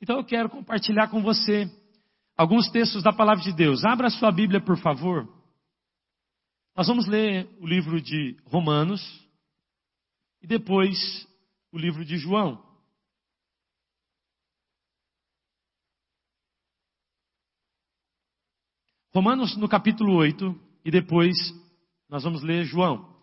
Então eu quero compartilhar com você alguns textos da Palavra de Deus. Abra a sua Bíblia, por favor. Nós vamos ler o livro de Romanos e depois o livro de João. Romanos no capítulo 8 e depois nós vamos ler João.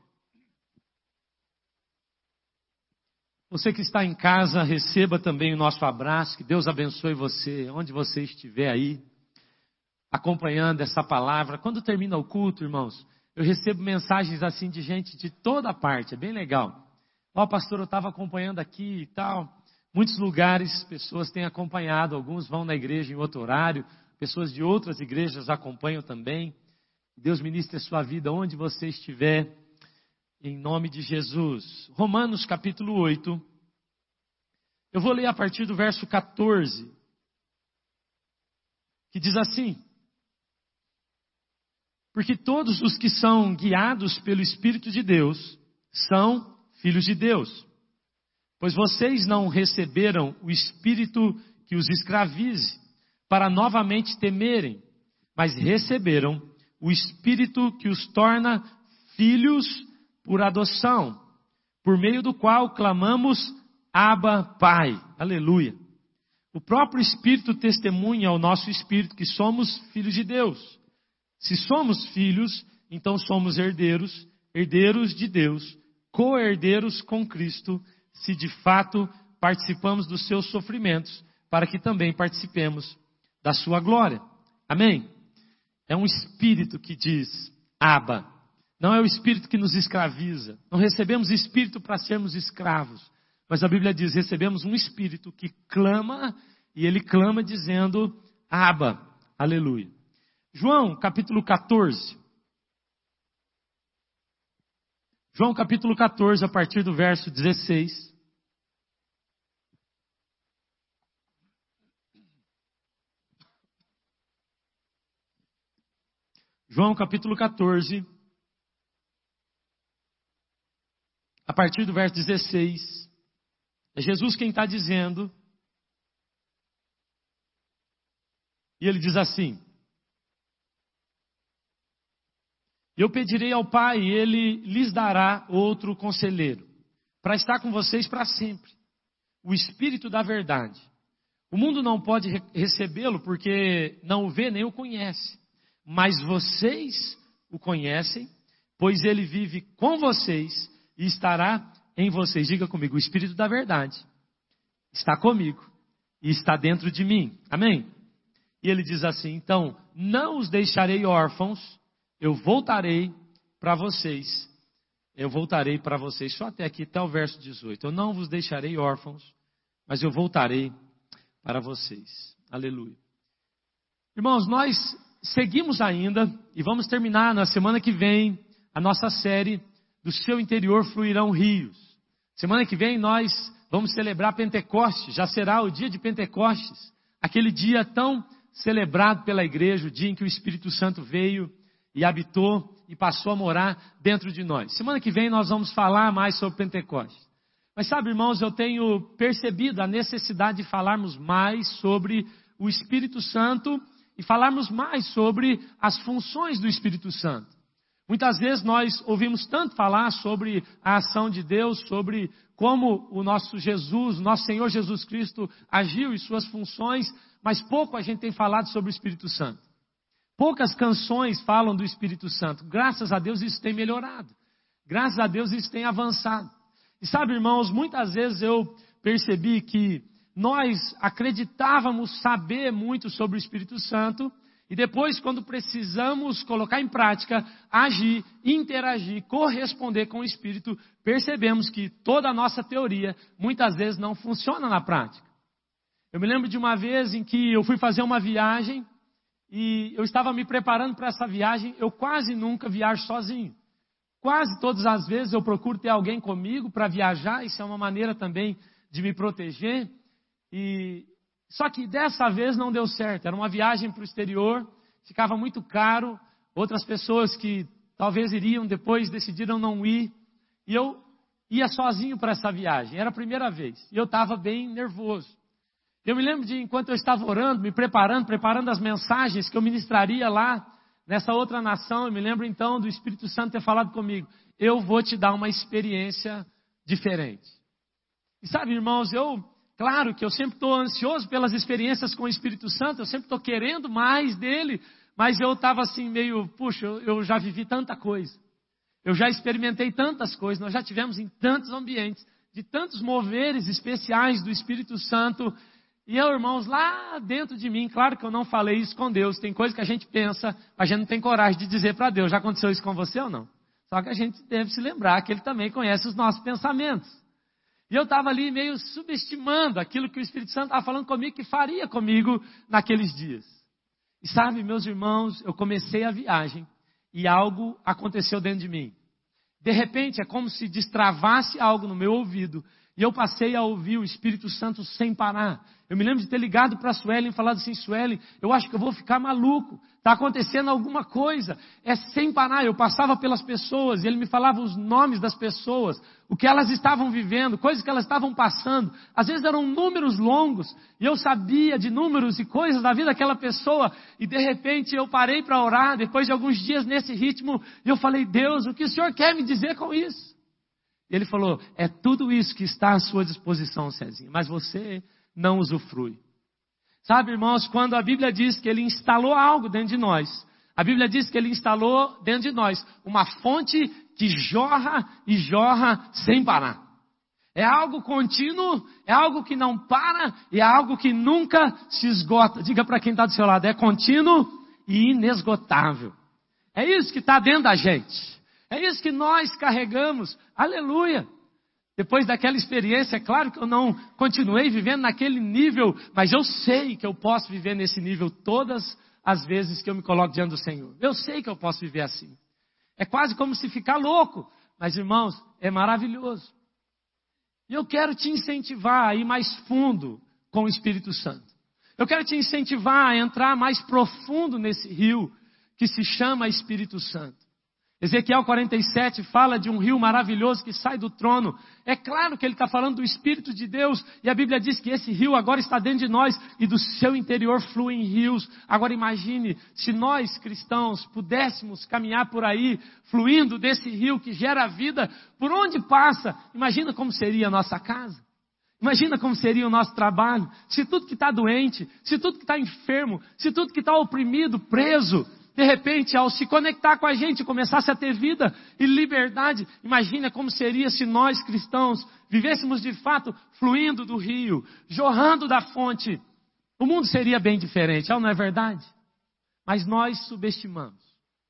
Você que está em casa, receba também o nosso abraço, que Deus abençoe você, onde você estiver aí, acompanhando essa palavra. Quando termina o culto, irmãos, eu recebo mensagens assim de gente de toda parte, é bem legal. Ó, pastor, eu estava acompanhando aqui e tal. Muitos lugares, pessoas têm acompanhado, alguns vão na igreja em outro horário, pessoas de outras igrejas acompanham também. Deus ministre a sua vida onde você estiver, em nome de Jesus. Romanos capítulo 8. Eu vou ler a partir do verso 14, que diz assim: porque todos os que são guiados pelo Espírito de Deus são filhos de Deus. Pois vocês não receberam o Espírito que os escravize, para novamente temerem, mas receberam o Espírito que os torna filhos por adoção, por meio do qual clamamos, Abba, Pai. Aleluia. O próprio Espírito testemunha ao nosso Espírito que somos filhos de Deus. Se somos filhos, então somos herdeiros, herdeiros de Deus, co-herdeiros com Cristo, se de fato participamos dos seus sofrimentos, para que também participemos da sua glória. Amém? É um Espírito que diz, Abba. Não é o Espírito que nos escraviza. Não recebemos Espírito para sermos escravos. Mas a Bíblia diz, recebemos um Espírito que clama, e ele clama dizendo, Abba. Aleluia. João, capítulo 14. João, capítulo 14, a partir do verso 16. João, capítulo 14, a partir do verso 16. É Jesus quem está dizendo. E ele diz assim: eu pedirei ao Pai, e Ele lhes dará outro conselheiro, para estar com vocês para sempre. O Espírito da verdade. O mundo não pode recebê-lo, porque não o vê nem o conhece. Mas vocês o conhecem, pois Ele vive com vocês e estará em vocês. Diga comigo, o Espírito da verdade está comigo e está dentro de mim. Amém? E ele diz assim, então, não os deixarei órfãos, eu voltarei para vocês. Eu voltarei para vocês, só até aqui, até o verso 18. Eu não vos deixarei órfãos, mas eu voltarei para vocês. Aleluia. Irmãos, nós seguimos ainda e vamos terminar na semana que vem a nossa série Do Seu Interior Fluirão Rios. Semana que vem nós vamos celebrar Pentecostes, já será o dia de Pentecostes, aquele dia tão celebrado pela igreja, o dia em que o Espírito Santo veio e habitou e passou a morar dentro de nós. Semana que vem nós vamos falar mais sobre Pentecostes. Mas sabe, irmãos, eu tenho percebido a necessidade de falarmos mais sobre o Espírito Santo e falarmos mais sobre as funções do Espírito Santo. Muitas vezes nós ouvimos tanto falar sobre a ação de Deus, sobre como o nosso Jesus, o nosso Senhor Jesus Cristo agiu e suas funções, mas pouco a gente tem falado sobre o Espírito Santo. Poucas canções falam do Espírito Santo. Graças a Deus isso tem melhorado. Graças a Deus isso tem avançado. E sabe, irmãos, muitas vezes eu percebi que nós acreditávamos saber muito sobre o Espírito Santo e depois, quando precisamos colocar em prática, agir, interagir, corresponder com o Espírito, percebemos que toda a nossa teoria muitas vezes não funciona na prática. Eu me lembro de uma vez em que eu fui fazer uma viagem e eu estava me preparando para essa viagem. Eu quase nunca viajo sozinho. Quase todas as vezes eu procuro ter alguém comigo para viajar. Isso é uma maneira também de me proteger. Só que dessa vez não deu certo. Era uma viagem para o exterior, ficava muito caro. Outras pessoas que talvez iriam depois decidiram não ir. E eu ia sozinho para essa viagem. Era a primeira vez. E eu estava bem nervoso. Eu me lembro de enquanto eu estava orando, me preparando as mensagens que eu ministraria lá nessa outra nação. Eu me lembro então do Espírito Santo ter falado comigo: eu vou te dar uma experiência diferente. E sabe, irmãos, claro que eu sempre estou ansioso pelas experiências com o Espírito Santo, eu sempre estou querendo mais dele, mas eu estava assim meio, puxa, eu já vivi tanta coisa. Eu já experimentei tantas coisas, nós já tivemos em tantos ambientes, de tantos moveres especiais do Espírito Santo. E eu, irmãos, lá dentro de mim, claro que eu não falei isso com Deus, tem coisa que a gente pensa, mas a gente não tem coragem de dizer para Deus. Já aconteceu isso com você ou não? Só que a gente deve se lembrar que Ele também conhece os nossos pensamentos. E eu estava ali meio subestimando aquilo que o Espírito Santo estava falando comigo, que faria comigo naqueles dias. E sabe, meus irmãos, eu comecei a viagem e algo aconteceu dentro de mim. De repente, é como se destravasse algo no meu ouvido e eu passei a ouvir o Espírito Santo sem parar. Eu me lembro de ter ligado para a Suelen e falado assim: Suelen, eu acho que eu vou ficar maluco. Está acontecendo alguma coisa. É sem parar. Eu passava pelas pessoas e ele me falava os nomes das pessoas, o que elas estavam vivendo, coisas que elas estavam passando. Às vezes eram números longos e eu sabia de números e coisas da vida daquela pessoa. E de repente eu parei para orar, depois de alguns dias nesse ritmo, e eu falei: Deus, o que o Senhor quer me dizer com isso? E Ele falou: é tudo isso que está à sua disposição, Cezinha, mas você não usufrui. Sabe, irmãos, quando a Bíblia diz que Ele instalou algo dentro de nós, a Bíblia diz que Ele instalou dentro de nós uma fonte que jorra e jorra sem parar. É algo contínuo, é algo que não para e é algo que nunca se esgota. Diga para quem está do seu lado: é contínuo e inesgotável. É isso que está dentro da gente. É isso que nós carregamos. Aleluia! Depois daquela experiência, é claro que eu não continuei vivendo naquele nível, mas eu sei que eu posso viver nesse nível todas as vezes que eu me coloco diante do Senhor. Eu sei que eu posso viver assim. É quase como se ficar louco, mas irmãos, é maravilhoso. E eu quero te incentivar a ir mais fundo com o Espírito Santo. Eu quero te incentivar a entrar mais profundo nesse rio que se chama Espírito Santo. Ezequiel 47 fala de um rio maravilhoso que sai do trono. É claro que ele está falando do Espírito de Deus. E a Bíblia diz que esse rio agora está dentro de nós e do seu interior fluem rios. Agora imagine, se nós cristãos pudéssemos caminhar por aí, fluindo desse rio que gera vida, por onde passa, imagina como seria a nossa casa. Imagina como seria o nosso trabalho. Se tudo que está doente, se tudo que está enfermo, se tudo que está oprimido, preso, de repente, ao se conectar com a gente, começasse a ter vida e liberdade. Imagina como seria se nós cristãos vivêssemos de fato fluindo do rio, jorrando da fonte. O mundo seria bem diferente, não é verdade? Mas nós subestimamos.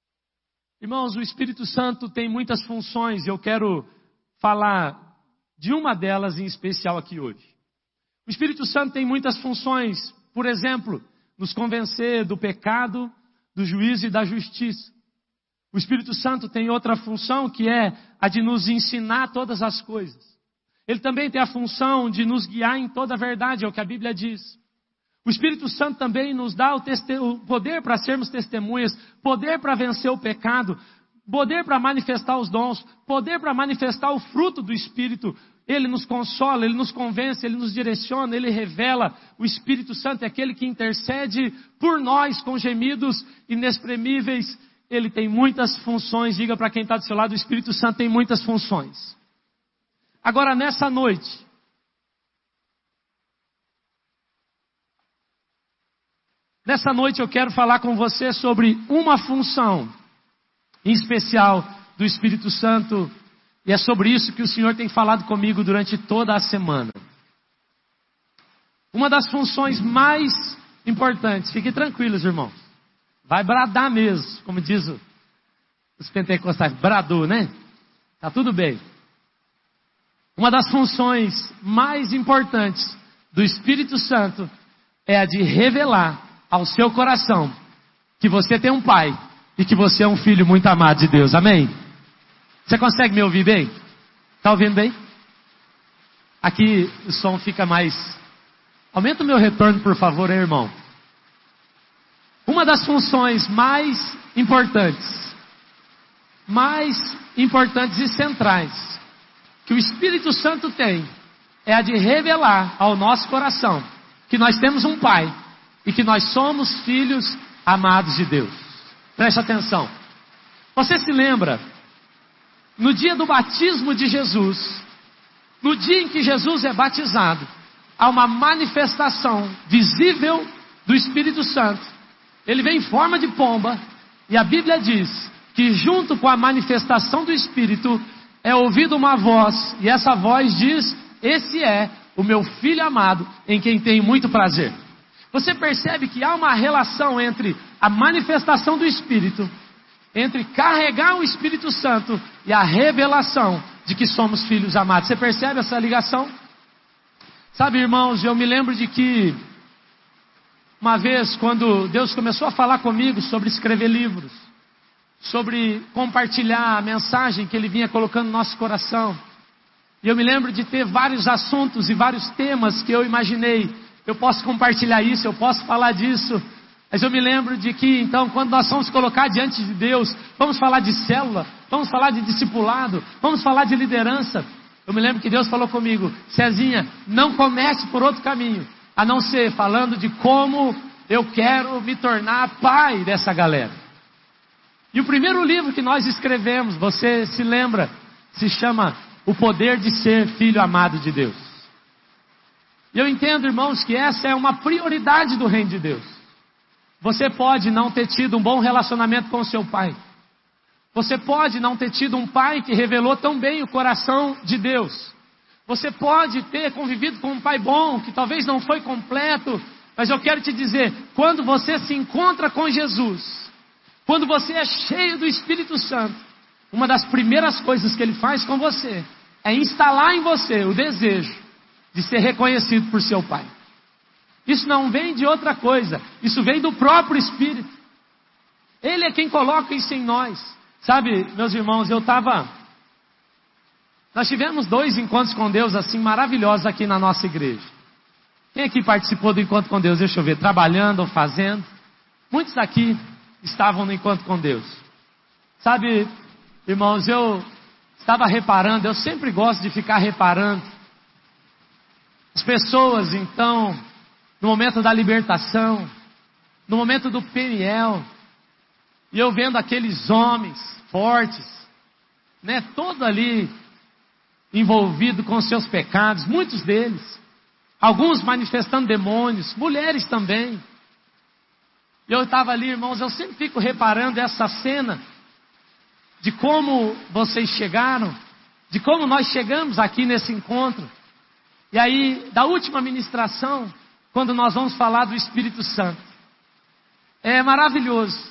Irmãos, o Espírito Santo tem muitas funções e eu quero falar de uma delas em especial aqui hoje. O Espírito Santo tem muitas funções, por exemplo, nos convencer do pecado, do juízo e da justiça. O Espírito Santo tem outra função que é a de nos ensinar todas as coisas. Ele também tem a função de nos guiar em toda a verdade, é o que a Bíblia diz. O Espírito Santo também nos dá o poder para sermos testemunhas, poder para vencer o pecado, poder para manifestar os dons, poder para manifestar o fruto do Espírito. Ele nos consola, Ele nos convence, Ele nos direciona, Ele revela. O Espírito Santo é aquele que intercede por nós com gemidos inexprimíveis. Ele tem muitas funções. Diga para quem está do seu lado: o Espírito Santo tem muitas funções. Agora, nessa noite, eu quero falar com você sobre uma função em especial do Espírito Santo. E é sobre isso que o Senhor tem falado comigo durante toda a semana. Uma das funções mais importantes, fiquem tranquilos, irmãos. Vai bradar mesmo, como diz os pentecostais, bradou, né? Tá tudo bem. Uma das funções mais importantes do Espírito Santo é a de revelar ao seu coração que você tem um pai e que você é um filho muito amado de Deus. Amém? Você consegue me ouvir bem? Está ouvindo bem? Aqui o som fica mais... Aumenta o meu retorno, por favor, hein, irmão? Uma das funções mais importantes e centrais que o Espírito Santo tem é a de revelar ao nosso coração que nós temos um Pai e que nós somos filhos amados de Deus. Preste atenção. Você se lembra, no dia do batismo de Jesus, no dia em que Jesus é batizado, há uma manifestação visível do Espírito Santo. Ele vem em forma de pomba, e a Bíblia diz que junto com a manifestação do Espírito é ouvida uma voz, e essa voz diz: esse é o meu filho amado, em quem tenho muito prazer. Você percebe que há uma relação entre a manifestação do Espírito, entre carregar o Espírito Santo e a revelação de que somos filhos amados. Você percebe essa ligação? Sabe, irmãos, eu me lembro de que uma vez, quando Deus começou a falar comigo sobre escrever livros, sobre compartilhar a mensagem que Ele vinha colocando no nosso coração, e eu me lembro de ter vários assuntos e vários temas que eu imaginei: eu posso compartilhar isso, eu posso falar disso. Mas eu me lembro de que, então, quando nós vamos colocar diante de Deus, vamos falar de célula, vamos falar de discipulado, vamos falar de liderança. Eu me lembro que Deus falou comigo: Cezinha, não comece por outro caminho, a não ser falando de como eu quero me tornar pai dessa galera. E o primeiro livro que nós escrevemos, você se lembra, se chama O Poder de Ser Filho Amado de Deus. E eu entendo, irmãos, que essa é uma prioridade do reino de Deus. Você pode não ter tido um bom relacionamento com o seu pai. Você pode não ter tido um pai que revelou tão bem o coração de Deus. Você pode ter convivido com um pai bom, que talvez não foi completo. Mas eu quero te dizer, quando você se encontra com Jesus, quando você é cheio do Espírito Santo, uma das primeiras coisas que Ele faz com você é instalar em você o desejo de ser reconhecido por seu pai. Isso não vem de outra coisa, isso vem do próprio Espírito. Ele é quem coloca isso em nós. Sabe, meus irmãos, nós tivemos 2 encontros com Deus assim maravilhosos aqui na nossa igreja. Quem aqui participou do encontro com Deus? Deixa eu ver, trabalhando ou fazendo? Muitos aqui estavam no encontro com Deus. Sabe, irmãos, eu estava reparando, eu sempre gosto de ficar reparando. As pessoas, então, no momento da libertação, no momento do Peniel, e eu vendo aqueles homens fortes, né, todo ali envolvido com seus pecados, muitos deles, alguns manifestando demônios, mulheres também. E eu estava ali, irmãos, eu sempre fico reparando essa cena, de como vocês chegaram, de como nós chegamos aqui nesse encontro. E aí, da última ministração, quando nós vamos falar do Espírito Santo, é maravilhoso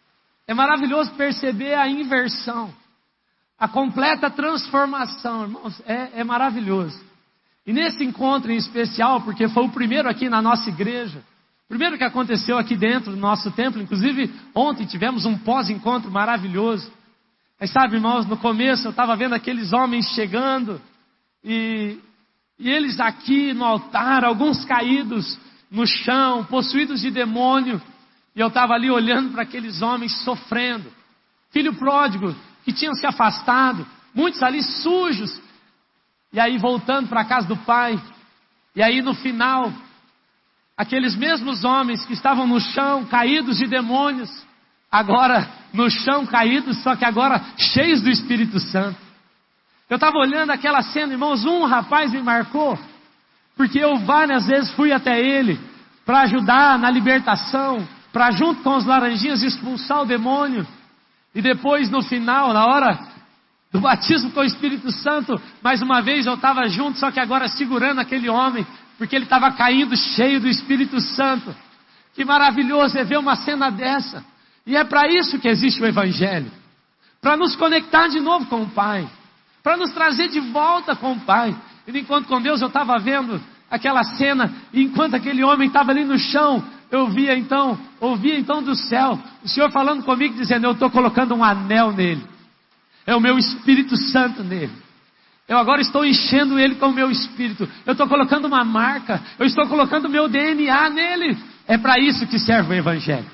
perceber a inversão, a completa transformação, irmãos, é maravilhoso. E nesse encontro em especial, porque foi o primeiro aqui na nossa igreja, o primeiro que aconteceu aqui dentro do nosso templo, inclusive ontem tivemos um pós-encontro maravilhoso. Mas sabe, irmãos, no começo eu estava vendo aqueles homens chegando, e eles aqui no altar, alguns caídos no chão, possuídos de demônio, e eu estava ali olhando para aqueles homens sofrendo, filho pródigo, que tinham se afastado, muitos ali sujos, e aí voltando para a casa do pai, e aí no final, aqueles mesmos homens que estavam no chão, caídos de demônios, agora no chão caídos, só que agora cheios do Espírito Santo. Eu estava olhando aquela cena, irmãos, um rapaz me marcou, porque eu várias vezes fui até ele, para ajudar na libertação, para junto com os laranjinhas expulsar o demônio, e depois no final, na hora do batismo com o Espírito Santo, mais uma vez eu estava junto, só que agora segurando aquele homem, porque ele estava caindo cheio do Espírito Santo. Que maravilhoso é ver uma cena dessa. E é para isso que existe o Evangelho, para nos conectar de novo com o Pai, para nos trazer de volta com o Pai. E enquanto com Deus eu estava vendo aquela cena, e enquanto aquele homem estava ali no chão, eu ouvia então do céu, o Senhor falando comigo, dizendo: eu estou colocando um anel nele, é o meu Espírito Santo nele, eu agora estou enchendo ele com o meu Espírito, eu estou colocando uma marca, eu estou colocando o meu DNA nele. É para isso que serve o Evangelho.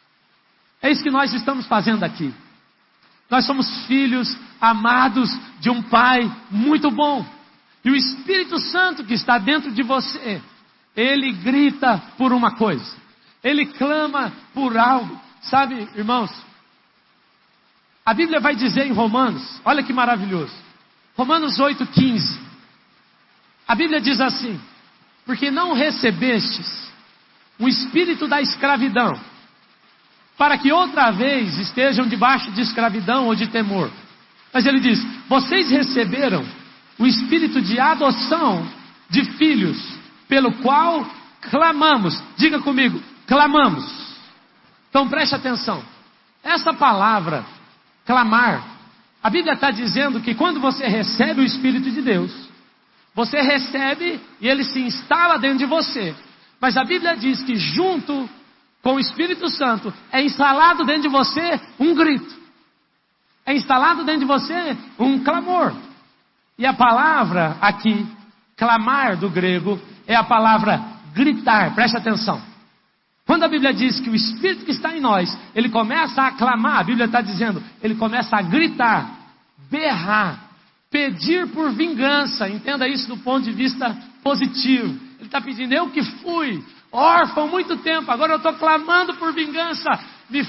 É isso que nós estamos fazendo aqui. Nós somos filhos amados de um Pai muito bom. E o Espírito Santo que está dentro de você, ele grita por uma coisa. Ele clama por algo. Sabe, irmãos, a Bíblia vai dizer em Romanos, olha que maravilhoso. Romanos 8,15. A Bíblia diz assim: porque não recebestes o espírito da escravidão, para que outra vez estejam debaixo de escravidão ou de temor. Mas ele diz: vocês receberam o espírito de adoção de filhos, pelo qual clamamos. Diga comigo, clamamos. Então preste atenção. Essa palavra, clamar, a Bíblia está dizendo que quando você recebe o Espírito de Deus, você recebe e ele se instala dentro de você. Mas a Bíblia diz que junto com o Espírito Santo é instalado dentro de você um grito. É instalado dentro de você um clamor. E a palavra aqui, clamar do grego, é a palavra gritar. Preste atenção. Quando a Bíblia diz que o Espírito que está em nós, ele começa a clamar, a Bíblia está dizendo, ele começa a gritar, berrar, pedir por vingança. Entenda isso do ponto de vista positivo. Ele está pedindo: eu que fui órfão muito tempo, agora eu estou clamando por vingança. Me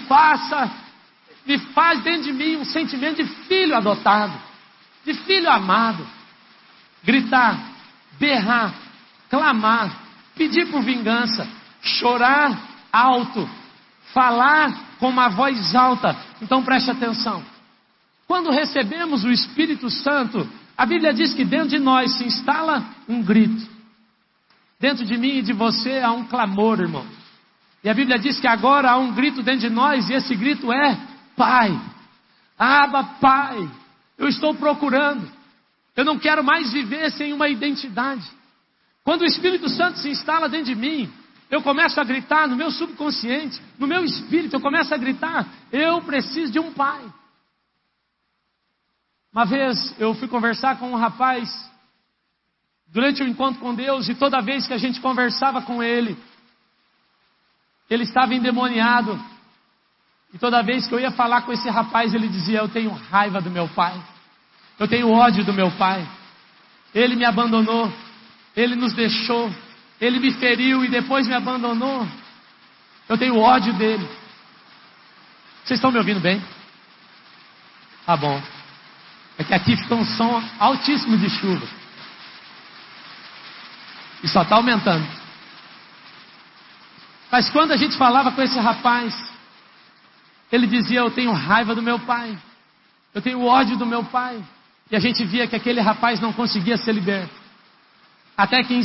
faz dentro de mim um sentimento de filho adotado, de filho amado. Gritar, berrar, clamar, pedir por vingança, chorar alto, falar com uma voz alta. Então preste atenção. Quando recebemos o Espírito Santo, a Bíblia diz que dentro de nós se instala um grito. Dentro de mim e de você há um clamor, irmão. E a Bíblia diz que agora há um grito dentro de nós, e esse grito é: Pai, Abba, Pai, eu estou procurando. Eu não quero mais viver sem uma identidade. Quando o Espírito Santo se instala dentro de mim, eu começo a gritar no meu subconsciente, no meu espírito, eu começo a gritar: eu preciso de um pai. Uma vez eu fui conversar com um rapaz, durante um encontro com Deus, e toda vez que a gente conversava com ele, ele estava endemoniado. E toda vez que eu ia falar com esse rapaz, ele dizia: eu tenho raiva do meu pai, eu tenho ódio do meu pai, ele me abandonou, ele nos deixou, ele me feriu e depois me abandonou, eu tenho ódio dele. Vocês estão me ouvindo bem? Tá bom. É que aqui fica um som altíssimo de chuva. E só está aumentando. Mas quando a gente falava com esse rapaz, ele dizia: eu tenho raiva do meu pai, eu tenho ódio do meu pai. E a gente via que aquele rapaz não conseguia ser liberto. Até que em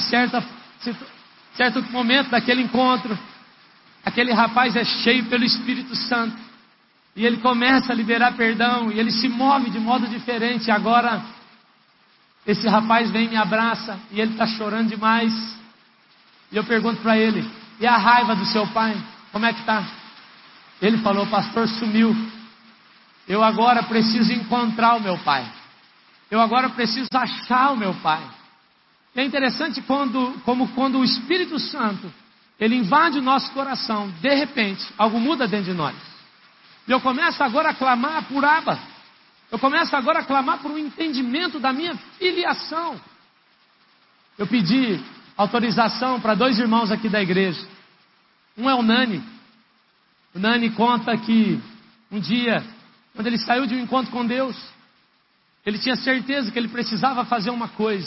certo momento daquele encontro, aquele rapaz é cheio pelo Espírito Santo. E ele começa a liberar perdão, e ele se move de modo diferente. Agora, esse rapaz vem e me abraça, e ele está chorando demais. E eu pergunto para ele: e a raiva do seu pai? Como é que está? Ele falou: pastor, sumiu. Eu agora preciso encontrar o meu pai. Eu agora preciso achar o meu pai. E é interessante como quando o Espírito Santo, ele invade o nosso coração, de repente, algo muda dentro de nós. E eu começo agora a clamar por Abba. Eu começo agora a clamar por um entendimento da minha filiação. Eu pedi autorização para 2 irmãos aqui da igreja. Um é o Nani. O Nani conta que um dia, quando ele saiu de um encontro com Deus, ele tinha certeza que ele precisava fazer uma coisa.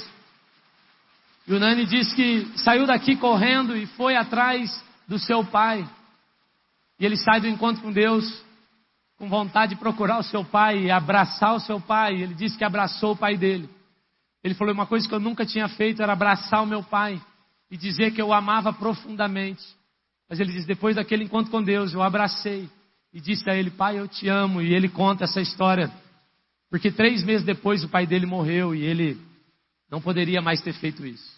E o Nani diz que saiu daqui correndo e foi atrás do seu pai. E ele sai do encontro com Deus com vontade de procurar o seu pai e abraçar o seu pai. Ele disse que abraçou o pai dele. Ele falou: uma coisa que eu nunca tinha feito era abraçar o meu pai e dizer que eu o amava profundamente. Mas ele diz: depois daquele encontro com Deus, eu abracei e disse a ele: pai, eu te amo. E ele conta essa história, porque 3 meses depois o pai dele morreu e ele não poderia mais ter feito isso.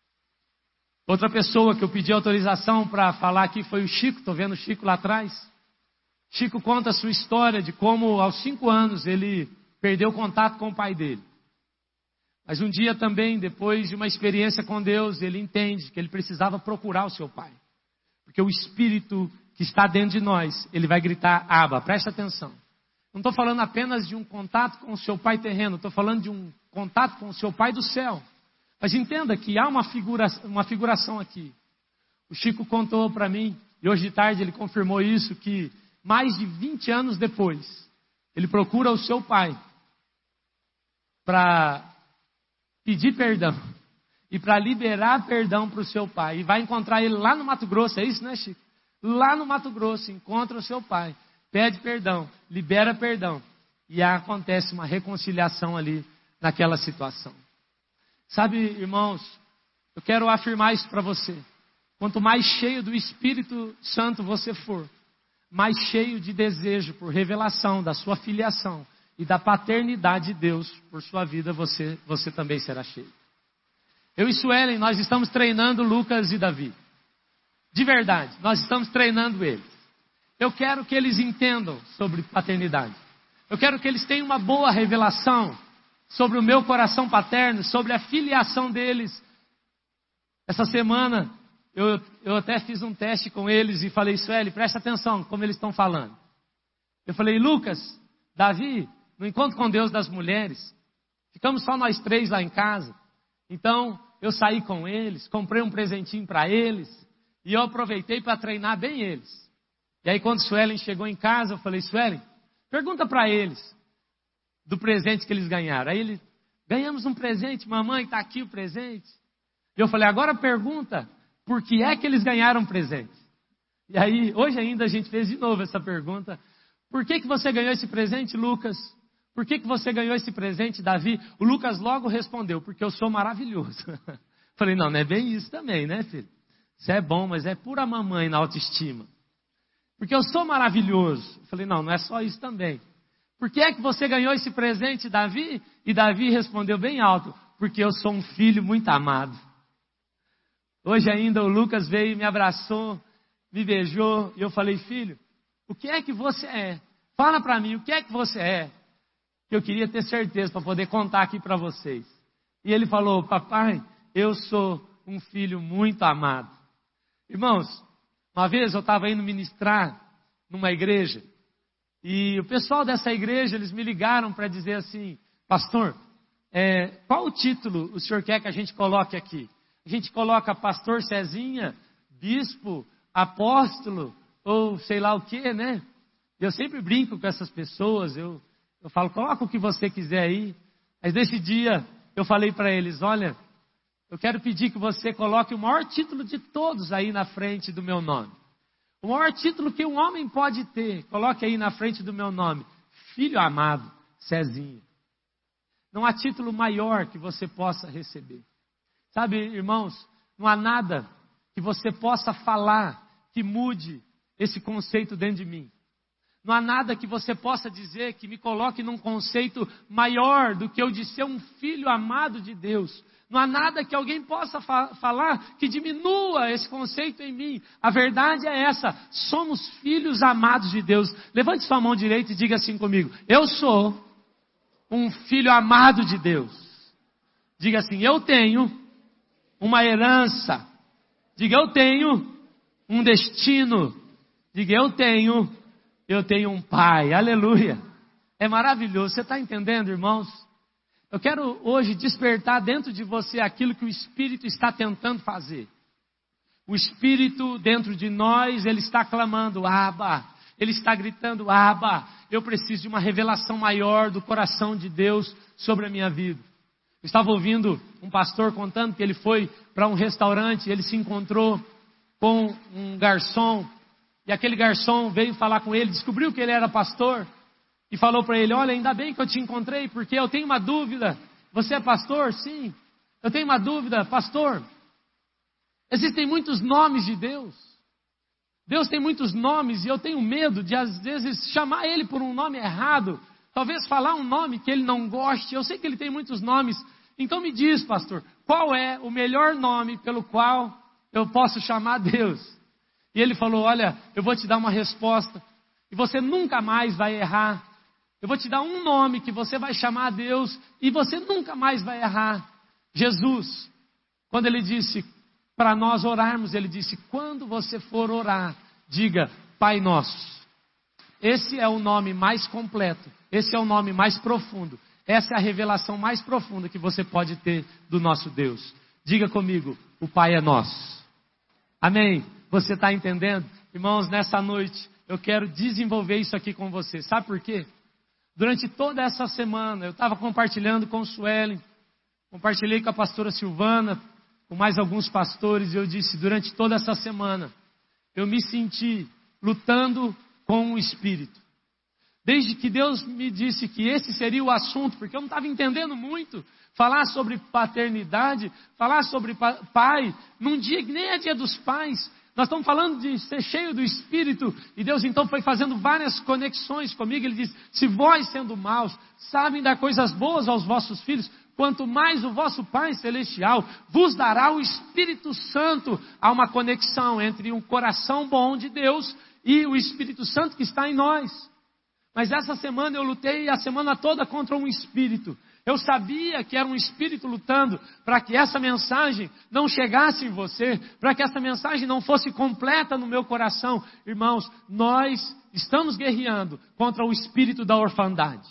Outra pessoa que eu pedi autorização para falar aqui foi o Chico. Estou vendo o Chico lá atrás. Chico conta a sua história de como aos 5 anos ele perdeu contato com o pai dele. Mas um dia também, depois de uma experiência com Deus, ele entende que ele precisava procurar o seu pai. Porque o Espírito que está dentro de nós, ele vai gritar: Abba. Presta atenção. Não estou falando apenas de um contato com o seu pai terreno, estou falando de um contato com o seu pai do céu. Mas entenda que há uma figuração aqui. O Chico contou para mim, e hoje de tarde ele confirmou isso, que mais de 20 anos depois, ele procura o seu pai para pedir perdão e para liberar perdão para o seu pai. E vai encontrar ele lá no Mato Grosso, é isso, né, Chico? Lá no Mato Grosso, encontra o seu pai, pede perdão, libera perdão. E acontece uma reconciliação ali naquela situação. Sabe, irmãos, eu quero afirmar isso para você. Quanto mais cheio do Espírito Santo você for, mais cheio de desejo por revelação da sua filiação e da paternidade de Deus por sua vida, você também será cheio. Eu e Suelen, nós estamos treinando Lucas e Davi. De verdade, nós estamos treinando eles. Eu quero que eles entendam sobre paternidade. Eu quero que eles tenham uma boa revelação sobre o meu coração paterno, sobre a filiação deles. Essa semana, eu até fiz um teste com eles e falei, Sueli, presta atenção como eles estão falando. Eu falei, Lucas, Davi, no encontro com Deus das mulheres, ficamos só nós 3 lá em casa. Então, eu saí com eles, comprei um presentinho para eles, e eu aproveitei para treinar bem eles. E aí, quando Suelen chegou em casa, eu falei, Suelen, pergunta para eles do presente que eles ganharam. Aí ele, ganhamos um presente, mamãe, está aqui o presente. E eu falei, agora pergunta, por que é que eles ganharam um presente? E aí, hoje ainda a gente fez de novo essa pergunta. Por que você ganhou esse presente, Lucas? Por que você ganhou esse presente, Davi? O Lucas logo respondeu, porque eu sou maravilhoso. Falei, não é bem isso também, né, filho? Isso é bom, mas é pura mamãe na autoestima. Porque eu sou maravilhoso. Falei, não é só isso também. Por que é que você ganhou esse presente, Davi? E Davi respondeu bem alto, porque eu sou um filho muito amado. Hoje ainda o Lucas veio, me abraçou, me beijou, e eu falei, filho, o que é que você é? Fala para mim, o que é que você é? Que eu queria ter certeza para poder contar aqui para vocês. E ele falou, papai, eu sou um filho muito amado. Irmãos, uma vez eu estava indo ministrar numa igreja, e o pessoal dessa igreja, eles me ligaram para dizer assim, pastor, qual o título o senhor quer que a gente coloque aqui? A gente coloca pastor Cezinha, bispo, apóstolo, ou sei lá o que, né? Eu sempre brinco com essas pessoas, eu falo, coloca o que você quiser aí. Mas nesse dia, eu falei para eles, olha, eu quero pedir que você coloque o maior título de todos aí na frente do meu nome. O maior título que um homem pode ter, coloque aí na frente do meu nome. Filho amado, Cezinha. Não há título maior que você possa receber. Sabe, irmãos, não há nada que você possa falar que mude esse conceito dentro de mim. Não há nada que você possa dizer que me coloque num conceito maior do que eu de ser um filho amado de Deus. Não há nada que alguém possa falar que diminua esse conceito em mim. A verdade é essa, somos filhos amados de Deus. Levante sua mão direita e diga assim comigo, eu sou um filho amado de Deus. Diga assim, eu tenho uma herança. Diga, eu tenho um destino. Diga, eu tenho um pai. Aleluia. É maravilhoso. Você está entendendo, irmãos? Eu quero hoje despertar dentro de você aquilo que o Espírito está tentando fazer. O Espírito dentro de nós, ele está clamando, Abba. Ele está gritando, Abba. Eu preciso de uma revelação maior do coração de Deus sobre a minha vida. Eu estava ouvindo um pastor contando que ele foi para um restaurante, ele se encontrou com um garçom, e aquele garçom veio falar com ele, descobriu que ele era pastor, e falou para ele, olha, ainda bem que eu te encontrei, porque eu tenho uma dúvida. Você é pastor? Sim. Eu tenho uma dúvida, pastor. Existem muitos nomes de Deus. Deus tem muitos nomes, e eu tenho medo de, às vezes, chamar ele por um nome errado. Talvez falar um nome que ele não goste. Eu sei que ele tem muitos nomes. Então me diz, pastor, qual é o melhor nome pelo qual eu posso chamar Deus? E ele falou, olha, eu vou te dar uma resposta. E você nunca mais vai errar. Eu vou te dar um nome que você vai chamar a Deus. E você nunca mais vai errar. Jesus, quando ele disse para nós orarmos, ele disse, quando você for orar, diga, Pai Nosso. Esse é o nome mais completo. Esse é o nome mais profundo. Essa é a revelação mais profunda que você pode ter do nosso Deus. Diga comigo, o Pai é nosso. Amém? Você está entendendo? Irmãos, nessa noite eu quero desenvolver isso aqui com você. Sabe por quê? Durante toda essa semana eu estava compartilhando com o Suelen, compartilhei com a pastora Silvana, com mais alguns pastores, e eu disse, durante toda essa semana eu me senti lutando com o Espírito. Desde que Deus me disse que esse seria o assunto, porque eu não estava entendendo muito, falar sobre paternidade, falar sobre pai, num dia que nem é dia dos pais. Nós estamos falando de ser cheio do Espírito, e Deus então foi fazendo várias conexões comigo. Ele diz, se vós sendo maus, sabem dar coisas boas aos vossos filhos, quanto mais o vosso Pai Celestial vos dará o Espírito Santo. Há uma conexão entre um coração bom de Deus e o Espírito Santo que está em nós. Mas essa semana eu lutei a semana toda contra um espírito. Eu sabia que era um espírito lutando para que essa mensagem não chegasse em você, para que essa mensagem não fosse completa no meu coração. Irmãos, nós estamos guerreando contra o espírito da orfandade.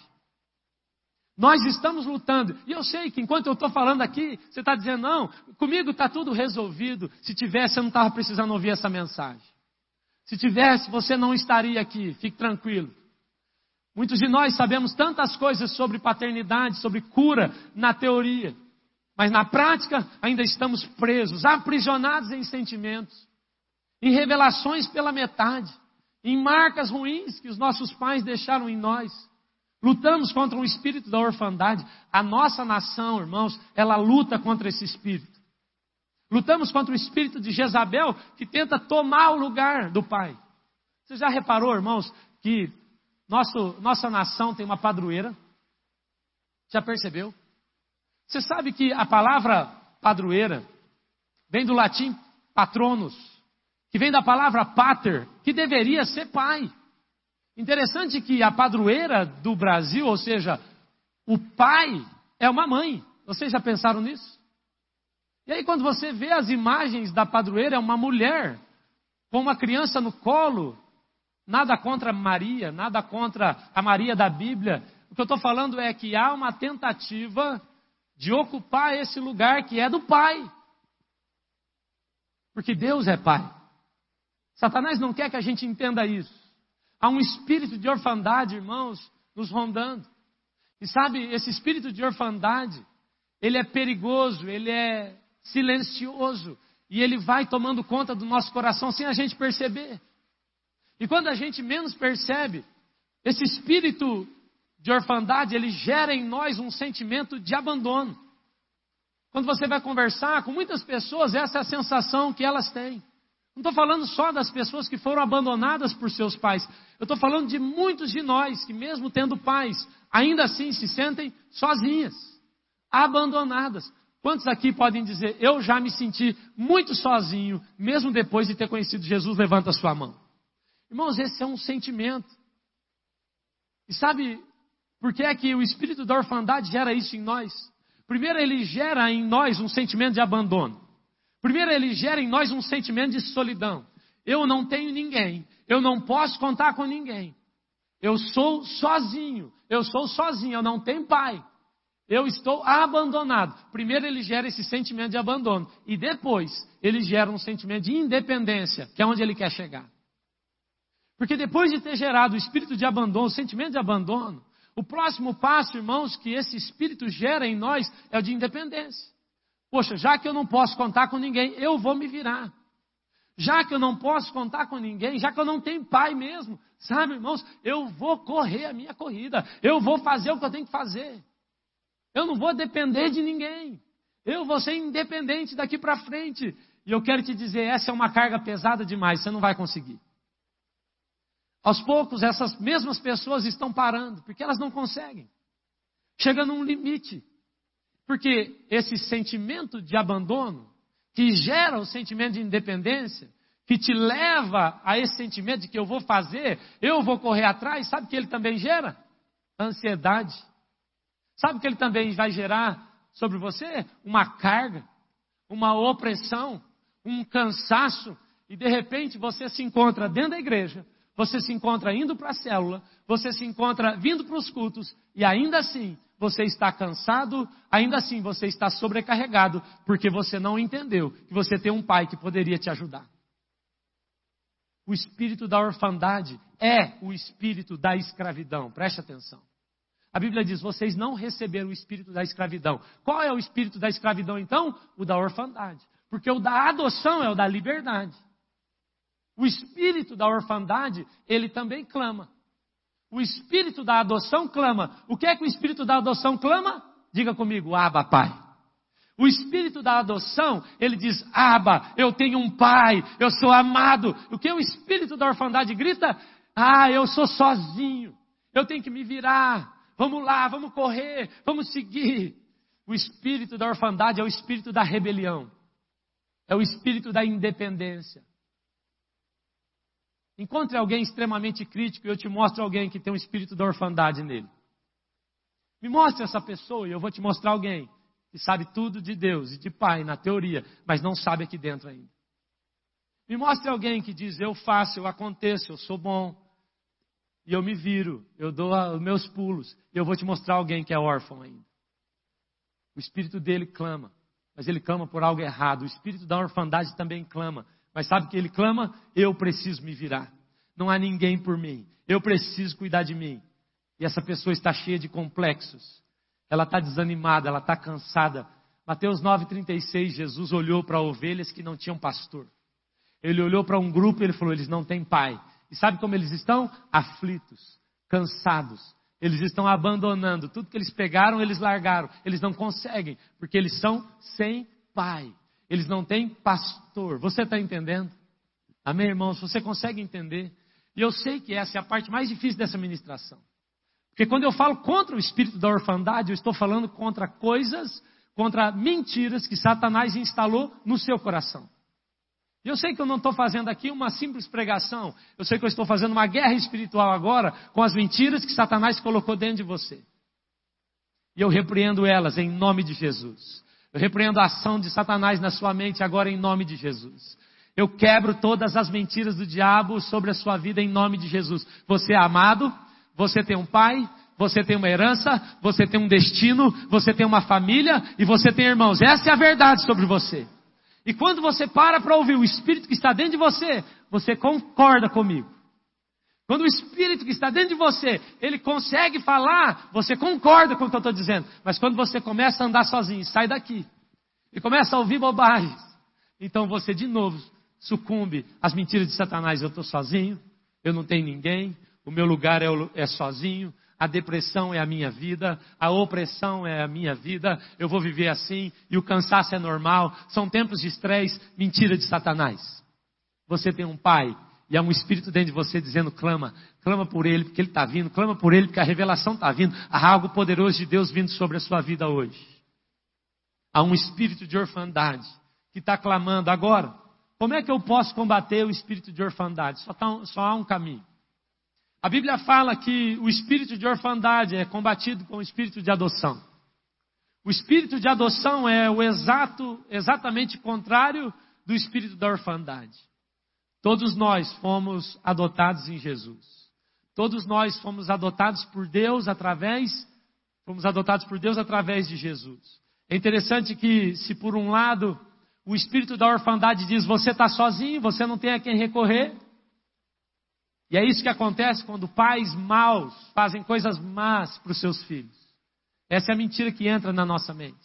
Nós estamos lutando. E eu sei que enquanto eu estou falando aqui, você está dizendo, não, comigo está tudo resolvido. Se tivesse, eu não estava precisando ouvir essa mensagem. Se tivesse, você não estaria aqui. Fique tranquilo. Muitos de nós sabemos tantas coisas sobre paternidade, sobre cura na teoria. Mas na prática ainda estamos presos, aprisionados em sentimentos, em revelações pela metade, em marcas ruins que os nossos pais deixaram em nós. Lutamos contra o espírito da orfandade. A nossa nação, irmãos, ela luta contra esse espírito. Lutamos contra o espírito de Jezabel, que tenta tomar o lugar do pai. Você já reparou, irmãos, que nossa nação tem uma padroeira? Já percebeu? Você sabe que a palavra padroeira vem do latim patronus, que vem da palavra pater, que deveria ser pai. Interessante que a padroeira do Brasil, ou seja, o pai é uma mãe. Vocês já pensaram nisso? E aí quando você vê as imagens da padroeira, é uma mulher com uma criança no colo. Nada contra Maria, nada contra a Maria da Bíblia. O que eu estou falando é que há uma tentativa de ocupar esse lugar que é do pai. Porque Deus é pai. Satanás não quer que a gente entenda isso. Há um espírito de orfandade, irmãos, nos rondando. E sabe, esse espírito de orfandade, ele é perigoso, ele é silencioso. E ele vai tomando conta do nosso coração sem a gente perceber. E quando a gente menos percebe, esse espírito de orfandade, ele gera em nós um sentimento de abandono. Quando você vai conversar com muitas pessoas, essa é a sensação que elas têm. Não estou falando só das pessoas que foram abandonadas por seus pais. Eu estou falando de muitos de nós que mesmo tendo pais, ainda assim se sentem sozinhas, abandonadas. Quantos aqui podem dizer, eu já me senti muito sozinho, mesmo depois de ter conhecido Jesus? Levanta a sua mão. Irmãos, esse é um sentimento. E sabe por que é que o espírito da orfandade gera isso em nós? Primeiro, ele gera em nós um sentimento de abandono. Primeiro, ele gera em nós um sentimento de solidão. Eu não tenho ninguém. Eu não posso contar com ninguém. Eu sou sozinho. Eu não tenho pai. Eu estou abandonado. Primeiro, ele gera esse sentimento de abandono. E depois, ele gera um sentimento de independência, que é onde ele quer chegar. Porque depois de ter gerado o espírito de abandono, o sentimento de abandono, o próximo passo, irmãos, que esse espírito gera em nós é o de independência. Poxa, já que eu não posso contar com ninguém, eu vou me virar. Já que eu não posso contar com ninguém, já que eu não tenho pai mesmo, sabe, irmãos, eu vou correr a minha corrida. Eu vou fazer o que eu tenho que fazer. Eu não vou depender de ninguém. Eu vou ser independente daqui para frente. E eu quero te dizer, essa é uma carga pesada demais, você não vai conseguir. Aos poucos, essas mesmas pessoas estão parando, porque elas não conseguem. Chega num limite. Porque esse sentimento de abandono, que gera o sentimento de independência, que te leva a esse sentimento de que eu vou fazer, eu vou correr atrás, sabe o que ele também gera? Ansiedade. Sabe o que ele também vai gerar sobre você? Uma carga, uma opressão, um cansaço, e de repente você se encontra dentro da igreja, você se encontra indo para a célula, você se encontra vindo para os cultos, e ainda assim você está cansado, ainda assim você está sobrecarregado, porque você não entendeu que você tem um pai que poderia te ajudar. O espírito da orfandade é o espírito da escravidão. Preste atenção. A Bíblia diz, vocês não receberam o espírito da escravidão. Qual é o espírito da escravidão, então? O da orfandade. Porque o da adoção é o da liberdade. O espírito da orfandade, ele também clama. O espírito da adoção clama. O que é que o espírito da adoção clama? Diga comigo, Abba, Pai. O espírito da adoção, ele diz, Abba, eu tenho um pai, eu sou amado. O que o espírito da orfandade grita? Eu sou sozinho, eu tenho que me virar. Vamos lá, vamos correr, vamos seguir. O espírito da orfandade é o espírito da rebelião. É o espírito da independência. Encontre alguém extremamente crítico e eu te mostro alguém que tem um espírito da orfandade nele. Me mostre essa pessoa e eu vou te mostrar alguém que sabe tudo de Deus e de Pai na teoria, mas não sabe aqui dentro ainda. Me mostre alguém que diz, eu faço, eu aconteço, eu sou bom, e eu me viro, eu dou os meus pulos, e eu vou te mostrar alguém que é órfão ainda. O espírito dele clama, mas ele clama por algo errado. O espírito da orfandade também clama, mas sabe que ele clama? Eu preciso me virar. Não há ninguém por mim, eu preciso cuidar de mim. E essa pessoa está cheia de complexos. Ela está desanimada, ela está cansada. Mateus 9,36, Jesus olhou para ovelhas que não tinham pastor. Ele olhou para um grupo e ele falou, eles não têm pai. E sabe como eles estão? Aflitos, cansados. Eles estão abandonando. Tudo que eles pegaram, eles largaram. Eles não conseguem, porque eles são sem pai. Eles não têm pastor. Você está entendendo? Amém, irmãos? Você consegue entender? E eu sei que essa é a parte mais difícil dessa ministração. Porque quando eu falo contra o espírito da orfandade, eu estou falando contra coisas, contra mentiras que Satanás instalou no seu coração. E eu sei que eu não estou fazendo aqui uma simples pregação. Eu sei que eu estou fazendo uma guerra espiritual agora com as mentiras que Satanás colocou dentro de você. E eu repreendo elas em nome de Jesus. Eu repreendo a ação de Satanás na sua mente agora em nome de Jesus. Eu quebro todas as mentiras do diabo sobre a sua vida em nome de Jesus. Você é amado. Você tem um pai, você tem uma herança, você tem um destino, você tem uma família e você tem irmãos. Essa é a verdade sobre você. E quando você para ouvir o Espírito que está dentro de você, você concorda comigo. Quando o Espírito que está dentro de você, ele consegue falar, você concorda com o que eu estou dizendo. Mas quando você começa a andar sozinho, sai daqui, e começa a ouvir bobagens, então você de novo sucumbe às mentiras de Satanás. Eu estou sozinho, eu não tenho ninguém. O meu lugar é sozinho, a depressão é a minha vida, a opressão é a minha vida, eu vou viver assim, e o cansaço é normal, são tempos de estresse, mentira de Satanás. Você tem um pai, e há um espírito dentro de você dizendo, clama por ele, porque ele está vindo, clama por ele, porque a revelação está vindo, há algo poderoso de Deus vindo sobre a sua vida hoje. Há um espírito de orfandade, que está clamando agora. Como é que eu posso combater o espírito de orfandade? Só há um caminho. A Bíblia fala que o espírito de orfandade é combatido com o espírito de adoção. O espírito de adoção é o exatamente contrário do espírito da orfandade. Todos nós fomos adotados em Jesus. Todos nós fomos adotados por Deus através de Jesus. É interessante que, se por um lado o espírito da orfandade diz, você está sozinho, você não tem a quem recorrer. E é isso que acontece quando pais maus fazem coisas más para os seus filhos. Essa é a mentira que entra na nossa mente.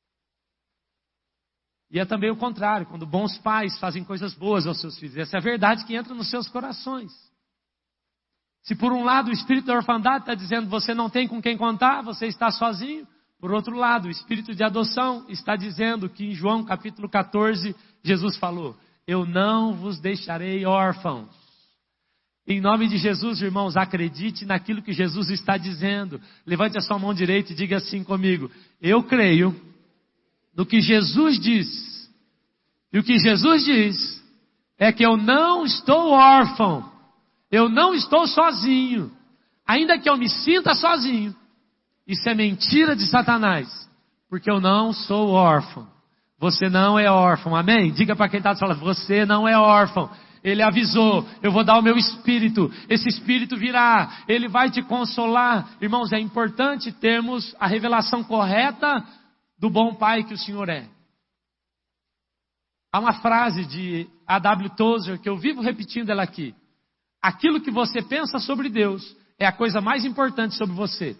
E é também o contrário, quando bons pais fazem coisas boas aos seus filhos. Essa é a verdade que entra nos seus corações. Se por um lado o espírito da orfandade está dizendo, você não tem com quem contar, você está sozinho. Por outro lado, o espírito de adoção está dizendo que em João capítulo 14, Jesus falou, eu não vos deixarei órfãos. Em nome de Jesus, irmãos, acredite naquilo que Jesus está dizendo. Levante a sua mão direita e diga assim comigo. Eu creio no que Jesus diz. E o que Jesus diz é que eu não estou órfão. Eu não estou sozinho. Ainda que eu me sinta sozinho. Isso é mentira de Satanás. Porque eu não sou órfão. Você não é órfão. Amém? Diga para quem está falando. Você não é órfão. Ele avisou, eu vou dar o meu espírito, esse espírito virá, ele vai te consolar. Irmãos, é importante termos a revelação correta do bom pai que o Senhor é. Há uma frase de A.W. Tozer que eu vivo repetindo ela aqui. Aquilo que você pensa sobre Deus é a coisa mais importante sobre você.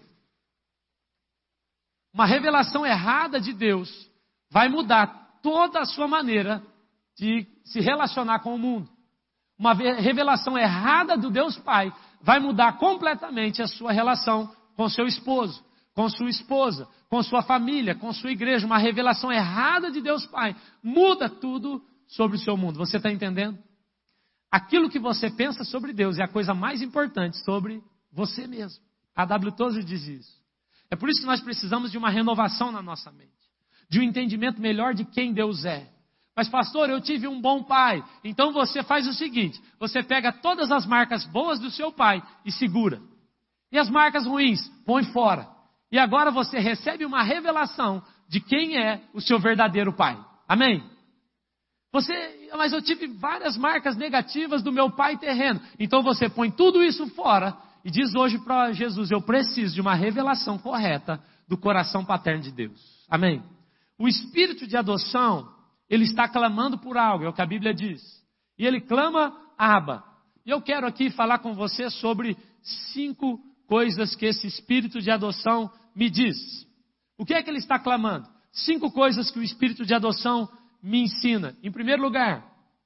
Uma revelação errada de Deus vai mudar toda a sua maneira de se relacionar com o mundo. Uma revelação errada do Deus Pai vai mudar completamente a sua relação com seu esposo, com sua esposa, com sua família, com sua igreja. Uma revelação errada de Deus Pai muda tudo sobre o seu mundo. Você está entendendo? Aquilo que você pensa sobre Deus é a coisa mais importante sobre você mesmo. A W. Tozer diz isso. É por isso que nós precisamos de uma renovação na nossa mente, de um entendimento melhor de quem Deus é. Mas pastor, eu tive um bom pai. Então você faz o seguinte, você pega todas as marcas boas do seu pai e segura. E as marcas ruins, põe fora. E agora você recebe uma revelação de quem é o seu verdadeiro pai. Amém? Mas eu tive várias marcas negativas do meu pai terreno. Então você põe tudo isso fora e diz hoje para Jesus, eu preciso de uma revelação correta do coração paterno de Deus. Amém? O espírito de adoção, ele está clamando por algo, é o que a Bíblia diz. E ele clama, Abba. E eu quero aqui falar com você sobre 5 coisas que esse espírito de adoção me diz. O que é que ele está clamando? 5 coisas que o espírito de adoção me ensina. Em primeiro lugar,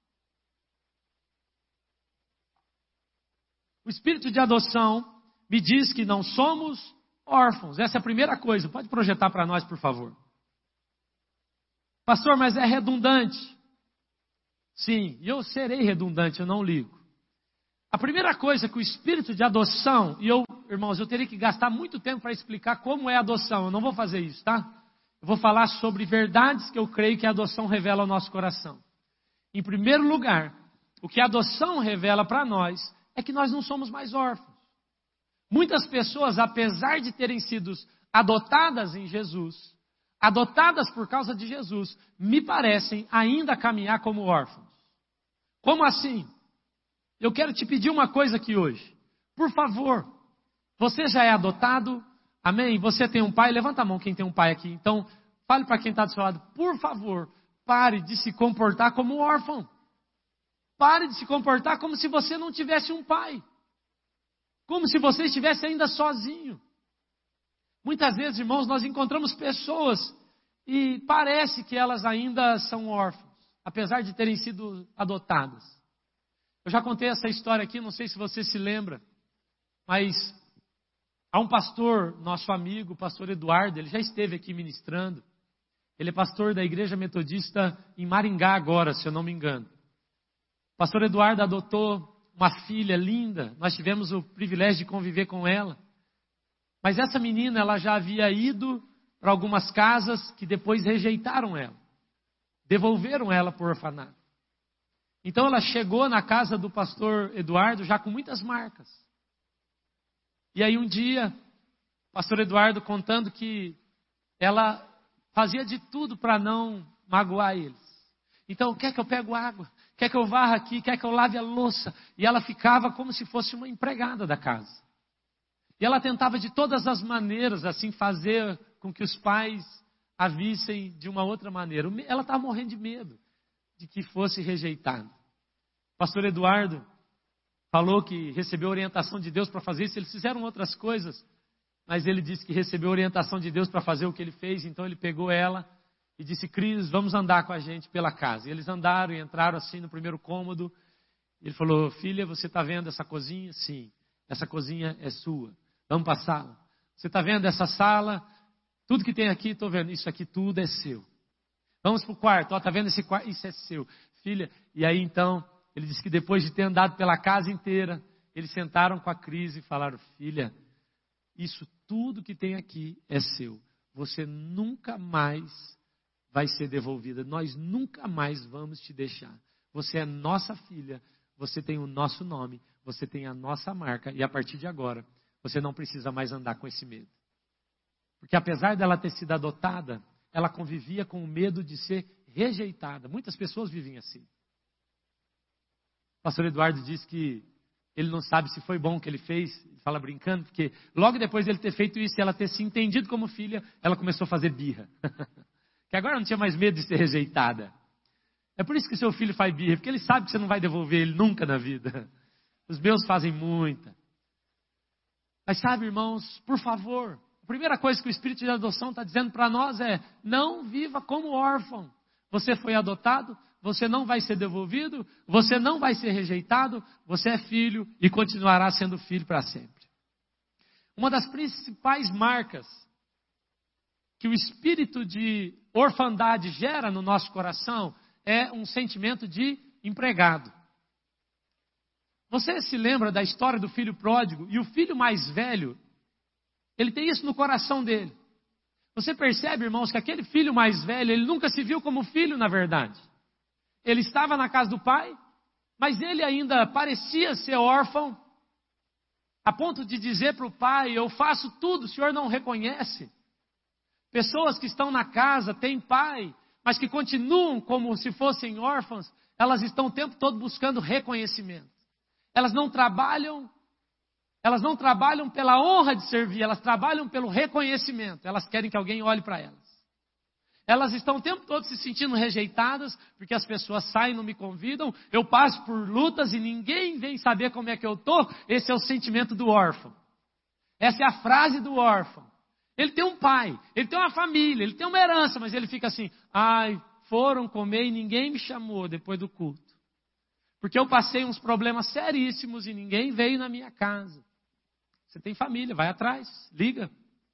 o espírito de adoção me diz que não somos órfãos. Essa é a primeira coisa. Pode projetar para nós, por favor. Pastor, mas é redundante. Sim, e eu serei redundante, eu não ligo. A primeira coisa que o espírito de adoção, irmãos, eu teria que gastar muito tempo para explicar como é a adoção. Eu não vou fazer isso, tá? Eu vou falar sobre verdades que eu creio que a adoção revela ao nosso coração. Em primeiro lugar, o que a adoção revela para nós é que nós não somos mais órfãos. Muitas pessoas, apesar de terem sido adotadas em Jesus, adotadas por causa de Jesus, me parecem ainda caminhar como órfãos. Como assim? Eu quero te pedir uma coisa aqui hoje. Por favor, você já é adotado? Amém? Você tem um pai? Levanta a mão quem tem um pai aqui. Então, fale para quem está do seu lado. Por favor, pare de se comportar como órfão. Pare de se comportar como se você não tivesse um pai. Como se você estivesse ainda sozinho. Muitas vezes, irmãos, nós encontramos pessoas e parece que elas ainda são órfãos, apesar de terem sido adotadas. Eu já contei essa história aqui, não sei se você se lembra, mas há um pastor, nosso amigo, o pastor Eduardo, ele já esteve aqui ministrando. Ele é pastor da Igreja Metodista em Maringá agora, se eu não me engano. O pastor Eduardo adotou uma filha linda, nós tivemos o privilégio de conviver com ela. Mas essa menina, ela já havia ido para algumas casas que depois rejeitaram ela. Devolveram ela para o orfanato. Então ela chegou na casa do pastor Eduardo já com muitas marcas. E aí um dia, o pastor Eduardo contando que ela fazia de tudo para não magoar eles. Então, quer que eu pegue água? Quer que eu varra aqui? Quer que eu lave a louça? E ela ficava como se fosse uma empregada da casa. E ela tentava de todas as maneiras, assim, fazer com que os pais a vissem de uma outra maneira. Ela estava morrendo de medo de que fosse rejeitada. O pastor Eduardo falou que recebeu orientação de Deus para fazer isso. Eles fizeram outras coisas, mas ele disse que recebeu orientação de Deus para fazer o que ele fez. Então ele pegou ela e disse, Cris, vamos andar com a gente pela casa. E eles andaram e entraram assim no primeiro cômodo. Ele falou, filha, você está vendo essa cozinha? Sim, essa cozinha é sua. Vamos para a sala. Você está vendo essa sala? Tudo que tem aqui, estou vendo. Isso aqui tudo é seu. Vamos para o quarto. Está vendo esse quarto? Isso é seu. Filha, e aí então, ele disse que depois de ter andado pela casa inteira, eles sentaram com a Cris e falaram, filha, isso tudo que tem aqui é seu. Você nunca mais vai ser devolvida. Nós nunca mais vamos te deixar. Você é nossa filha. Você tem o nosso nome. Você tem a nossa marca. E a partir de agora, você não precisa mais andar com esse medo. Porque apesar dela ter sido adotada, ela convivia com o medo de ser rejeitada. Muitas pessoas vivem assim. O pastor Eduardo diz que ele não sabe se foi bom o que ele fez. Ele fala brincando, porque logo depois de ele ter feito isso e ela ter se entendido como filha, ela começou a fazer birra. Que agora não tinha mais medo de ser rejeitada. É por isso que seu filho faz birra, porque ele sabe que você não vai devolver ele nunca na vida. Os meus fazem muita. Mas sabe, irmãos, por favor, a primeira coisa que o Espírito de adoção está dizendo para nós é: não viva como órfão. Você foi adotado, você não vai ser devolvido, você não vai ser rejeitado, você é filho e continuará sendo filho para sempre. Uma das principais marcas que o espírito de orfandade gera no nosso coração é um sentimento de empregado. Você se lembra da história do filho pródigo? E o filho mais velho, ele tem isso no coração dele. Você percebe, irmãos, que aquele filho mais velho, ele nunca se viu como filho, na verdade. Ele estava na casa do pai, mas ele ainda parecia ser órfão, a ponto de dizer para o pai: eu faço tudo, o senhor não reconhece. Pessoas que estão na casa, têm pai, mas que continuam como se fossem órfãos, elas estão o tempo todo buscando reconhecimento. Elas não trabalham pela honra de servir, elas trabalham pelo reconhecimento. Elas querem que alguém olhe para elas. Elas estão o tempo todo se sentindo rejeitadas, porque as pessoas saem e não me convidam, eu passo por lutas e ninguém vem saber como é que eu estou. Esse é o sentimento do órfão. Essa é a frase do órfão. Ele tem um pai, ele tem uma família, ele tem uma herança, mas ele fica assim: ai, foram comer e ninguém me chamou depois do culto. Porque eu passei uns problemas seríssimos e ninguém veio na minha casa. Você tem família, vai atrás, liga.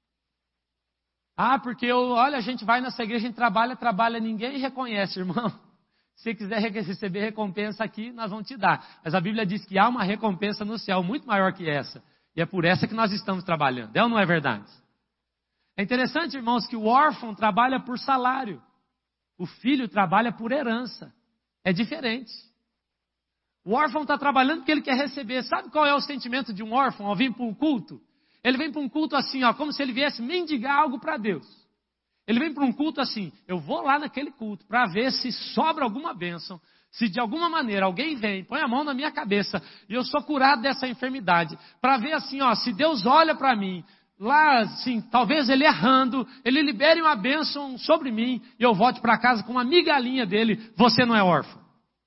Ah, porque olha, a gente vai nessa igreja, a gente trabalha, ninguém reconhece, irmão. Se você quiser receber recompensa aqui, nós vamos te dar. Mas a Bíblia diz que há uma recompensa no céu muito maior que essa. E é por essa que nós estamos trabalhando. É ou não é verdade? É interessante, irmãos, que o órfão trabalha por salário. O filho trabalha por herança. É diferente. O órfão está trabalhando porque ele quer receber. Sabe qual é o sentimento de um órfão ao vir para um culto? Ele vem para um culto assim, ó, como se ele viesse mendigar algo para Deus. Ele vem para um culto assim: eu vou lá naquele culto para ver se sobra alguma bênção. Se de alguma maneira alguém vem, põe a mão na minha cabeça e eu sou curado dessa enfermidade. Para ver assim, ó, se Deus olha para mim, lá assim, talvez ele errando, ele libere uma bênção sobre mim e eu volte para casa com uma migalhinha dele. Você não é órfão.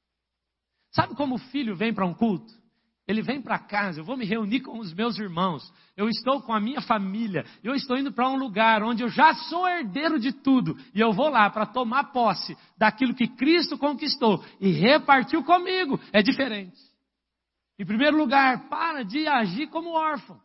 Sabe como o filho vem para um culto? Ele vem para casa, eu vou me reunir com os meus irmãos, eu estou com a minha família, eu estou indo para um lugar onde eu já sou herdeiro de tudo, e eu vou lá para tomar posse daquilo que Cristo conquistou e repartiu comigo. É diferente. Em primeiro lugar, para de agir como órfão.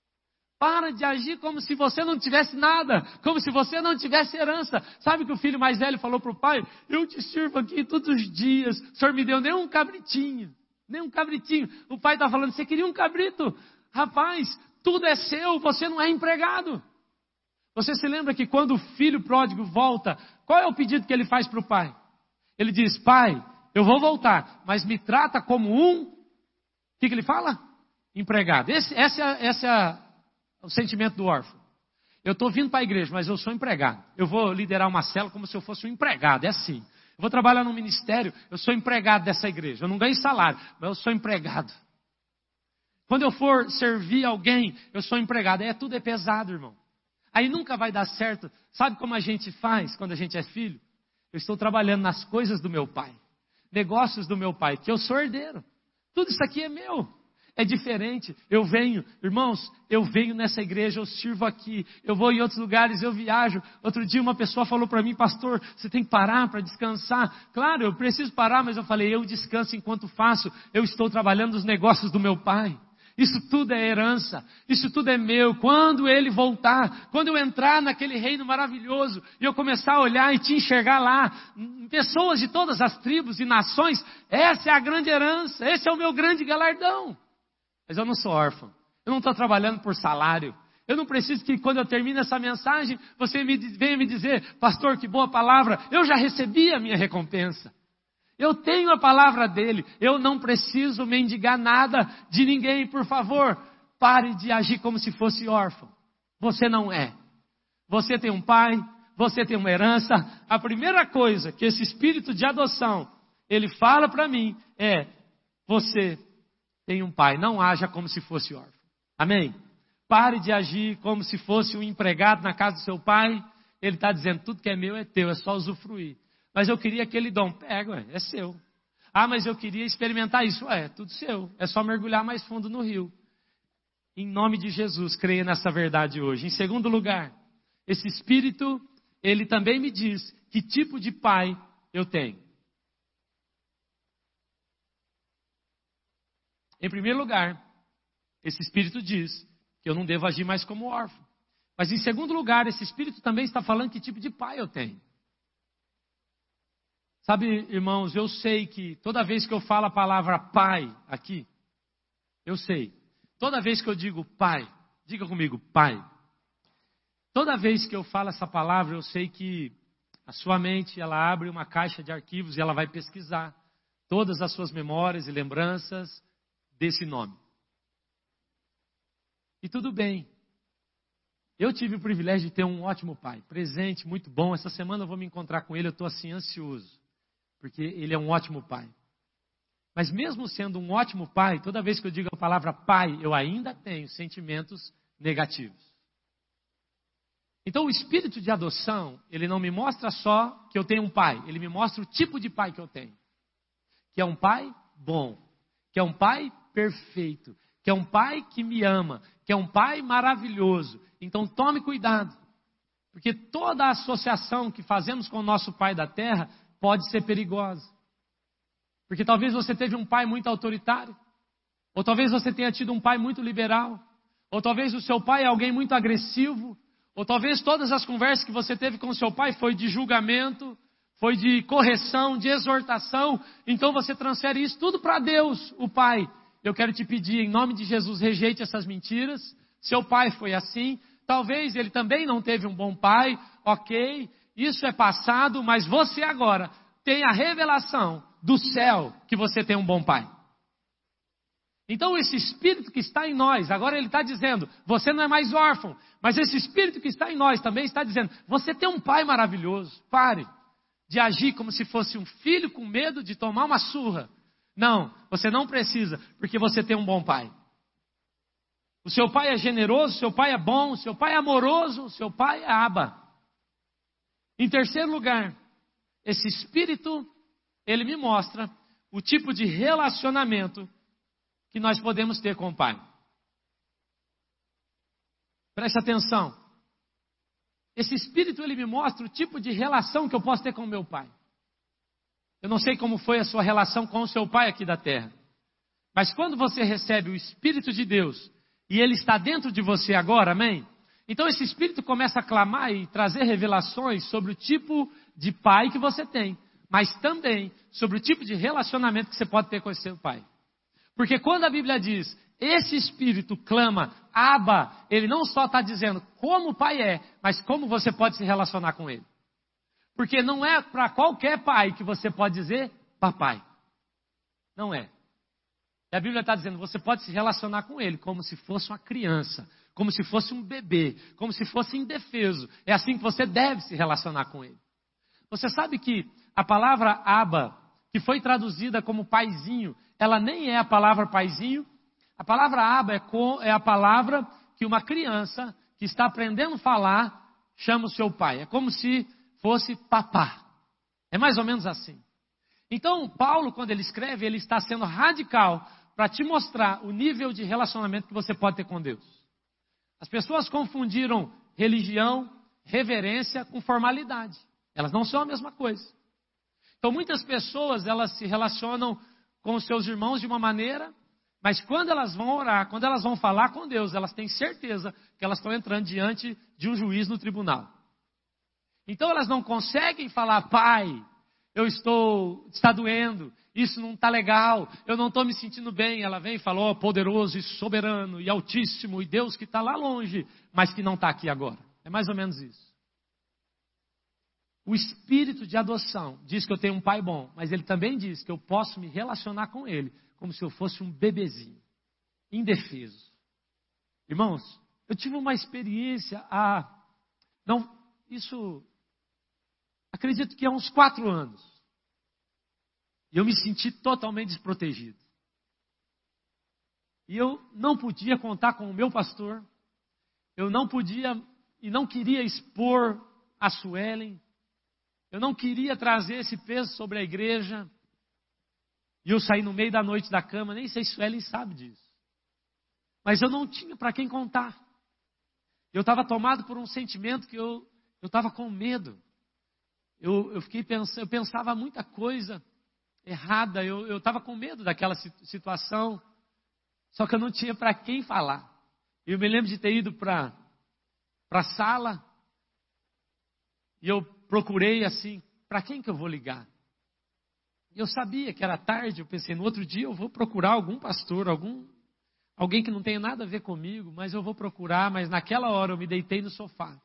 Para de agir como se você não tivesse nada, como se você não tivesse herança. Sabe que o filho mais velho falou para o pai: eu te sirvo aqui todos os dias, o senhor me deu nem um cabritinho. Nem um cabritinho. O pai está falando: você queria um cabrito? Rapaz, tudo é seu, você não é empregado. Você se lembra que quando o filho pródigo volta, qual é o pedido que ele faz para o pai? Ele diz: pai, eu vou voltar, mas me trata como um... O que ele fala? Empregado. Esse é o sentimento do órfão. Eu estou vindo para a igreja, mas eu sou empregado. Eu vou liderar uma célula como se eu fosse um empregado. É assim. Eu vou trabalhar no ministério, eu sou empregado dessa igreja. Eu não ganho salário, mas eu sou empregado. Quando eu for servir alguém, eu sou empregado. Tudo é pesado, irmão. Aí nunca vai dar certo. Sabe como a gente faz quando a gente é filho? Eu estou trabalhando nas coisas do meu pai. Negócios do meu pai, que eu sou herdeiro. Tudo isso aqui é meu. É diferente. Eu venho, irmãos, eu venho nessa igreja, eu sirvo aqui, eu vou em outros lugares, eu viajo. Outro dia uma pessoa falou para mim: pastor, você tem que parar para descansar. Claro, eu preciso parar, mas eu falei: eu descanso enquanto faço. Eu estou trabalhando nos negócios do meu pai. Isso tudo é herança, isso tudo é meu. Quando ele voltar, quando eu entrar naquele reino maravilhoso e eu começar a olhar e te enxergar lá, pessoas de todas as tribos e nações, essa é a grande herança, esse é o meu grande galardão. Mas eu não sou órfão, eu não estou trabalhando por salário. Eu não preciso que quando eu termine essa mensagem, você venha me dizer: pastor, que boa palavra, eu já recebi a minha recompensa. Eu tenho a palavra dele, eu não preciso mendigar nada de ninguém. Por favor, pare de agir como se fosse órfão. Você não é. Você tem um pai, você tem uma herança. A primeira coisa que esse espírito de adoção, ele fala para mim é: você tem um pai, não haja como se fosse órfão. Amém? Pare de agir como se fosse um empregado na casa do seu pai. Ele está dizendo: tudo que é meu é teu, é só usufruir. Mas eu queria aquele dom. Pega, é seu. Ah, mas eu queria experimentar isso. É tudo seu. É só mergulhar mais fundo no rio. Em nome de Jesus, creia nessa verdade hoje. Em segundo lugar, esse Espírito, ele também me diz que tipo de pai eu tenho. Em primeiro lugar, esse Espírito diz que eu não devo agir mais como órfão. Mas em segundo lugar, esse Espírito também está falando que tipo de pai eu tenho. Sabe, irmãos, eu sei que toda vez que eu falo a palavra pai aqui, eu sei. Toda vez que eu digo pai, diga comigo, pai. Toda vez que eu falo essa palavra, eu sei que a sua mente, ela abre uma caixa de arquivos e ela vai pesquisar todas as suas memórias e lembranças desse nome. E tudo bem. Eu tive o privilégio de ter um ótimo pai, presente, muito bom. Essa semana eu vou me encontrar com ele, eu estou assim ansioso, porque ele é um ótimo pai. Mas mesmo sendo um ótimo pai, toda vez que eu digo a palavra pai, eu ainda tenho sentimentos negativos. Então o espírito de adoção, ele não me mostra só que eu tenho um pai, ele me mostra o tipo de pai que eu tenho. Que é um pai bom, que é um pai perfeito, que é um pai que me ama, que é um pai maravilhoso. Então tome cuidado, porque toda a associação que fazemos com o nosso pai da terra pode ser perigosa. Porque talvez você teve um pai muito autoritário, ou talvez você tenha tido um pai muito liberal, ou talvez o seu pai é alguém muito agressivo, ou talvez todas as conversas que você teve com o seu pai foi de julgamento, foi de correção, de exortação. Então você transfere isso tudo para Deus, o Pai. Eu quero te pedir, em nome de Jesus, rejeite essas mentiras. Seu pai foi assim, talvez ele também não teve um bom pai, ok, isso é passado, mas você agora tem a revelação do céu que você tem um bom pai. Então esse Espírito que está em nós, agora ele está dizendo, você não é mais órfão, mas esse Espírito que está em nós também está dizendo, você tem um pai maravilhoso. Pare de agir como se fosse um filho com medo de tomar uma surra. Não, você não precisa, porque você tem um bom pai. O seu pai é generoso, o seu pai é bom, o seu pai é amoroso, o seu pai é Abba. Em terceiro lugar, esse Espírito, ele me mostra o tipo de relacionamento que nós podemos ter com o Pai. Preste atenção. Esse Espírito, ele me mostra o tipo de relação que eu posso ter com o meu Pai. Eu não sei como foi a sua relação com o seu Pai aqui da terra. Mas quando você recebe o Espírito de Deus, e ele está dentro de você agora, amém? Então esse Espírito começa a clamar e trazer revelações sobre o tipo de pai que você tem. Mas também sobre o tipo de relacionamento que você pode ter com esse seu Pai. Porque quando a Bíblia diz, esse Espírito clama, Abba, ele não só está dizendo como o Pai é, mas como você pode se relacionar com ele. Porque não é para qualquer pai que você pode dizer, papai. Não é. E a Bíblia está dizendo, você pode se relacionar com ele como se fosse uma criança, como se fosse um bebê, como se fosse indefeso. É assim que você deve se relacionar com ele. Você sabe que a palavra Abba, que foi traduzida como paizinho, ela nem é a palavra paizinho. A palavra Abba é a palavra que uma criança que está aprendendo a falar chama o seu pai. É como se fosse papá. É mais ou menos assim. Então, Paulo, quando ele escreve, ele está sendo radical para te mostrar o nível de relacionamento que você pode ter com Deus. As pessoas confundiram religião, reverência com formalidade. Elas não são a mesma coisa. Então, muitas pessoas, elas se relacionam com os seus irmãos de uma maneira, mas quando elas vão orar, quando elas vão falar com Deus, elas têm certeza que elas estão entrando diante de um juiz no tribunal. Então elas não conseguem falar, pai, está doendo, isso não está legal, eu não estou me sentindo bem. Ela vem e fala, ó, poderoso e soberano e altíssimo, e Deus que está lá longe, mas que não está aqui agora. É mais ou menos isso. O espírito de adoção diz que eu tenho um pai bom, mas ele também diz que eu posso me relacionar com ele como se eu fosse um bebezinho, indefeso. Irmãos, eu tive uma experiência acredito que há uns 4 anos. E eu me senti totalmente desprotegido. E eu não podia contar com o meu pastor, eu não podia e não queria expor a Suelen. Eu não queria trazer esse peso sobre a igreja. E eu saí no meio da noite da cama, nem sei se o Ellen sabe disso. Mas eu não tinha para quem contar. Eu estava tomado por um sentimento que eu estava com medo. Eu fiquei pensando, eu pensava muita coisa errada. Eu estava com medo daquela situação. Só que eu não tinha para quem falar. Eu me lembro de ter ido para a sala. E eu procurei assim, para quem que eu vou ligar? Eu sabia que era tarde, eu pensei, no outro dia eu vou procurar algum pastor, alguém que não tenha nada a ver comigo, mas eu vou procurar, mas naquela hora eu me deitei no sofá.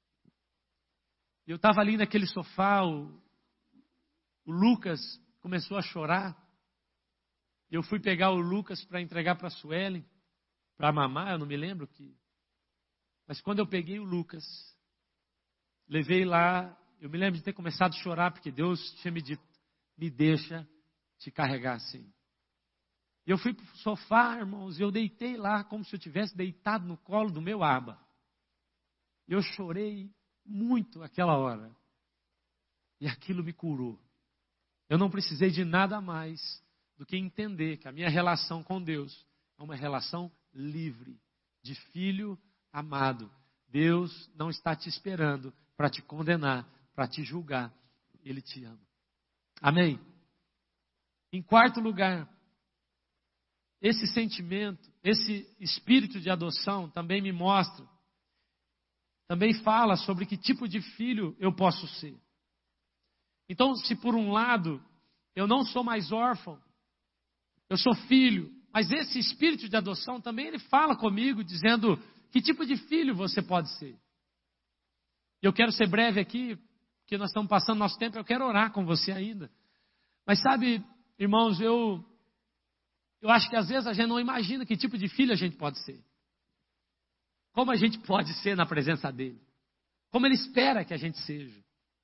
Eu estava ali naquele sofá, o Lucas começou a chorar. Eu fui pegar o Lucas para entregar para a Suelen, para mamar, eu não me lembro que. Mas quando eu peguei o Lucas, levei lá, eu me lembro de ter começado a chorar, porque Deus tinha me dito, me deixa te carregar assim. E eu fui para o sofá, irmãos, e eu deitei lá, como se eu tivesse deitado no colo do meu Aba. Eu chorei muito aquela hora. E aquilo me curou. Eu não precisei de nada mais do que entender que a minha relação com Deus é uma relação livre, de filho amado. Deus não está te esperando para te condenar, para te julgar. Ele te ama. Amém? Em quarto lugar, esse sentimento, esse espírito de adoção também me mostra, também fala sobre que tipo de filho eu posso ser. Então, se por um lado, eu não sou mais órfão, eu sou filho, mas esse espírito de adoção também ele fala comigo, dizendo que tipo de filho você pode ser. Eu quero ser breve aqui, porque nós estamos passando nosso tempo, eu quero orar com você ainda. Mas sabe, irmãos, eu acho que às vezes a gente não imagina que tipo de filho a gente pode ser. Como a gente pode ser na presença dele. Como ele espera que a gente seja.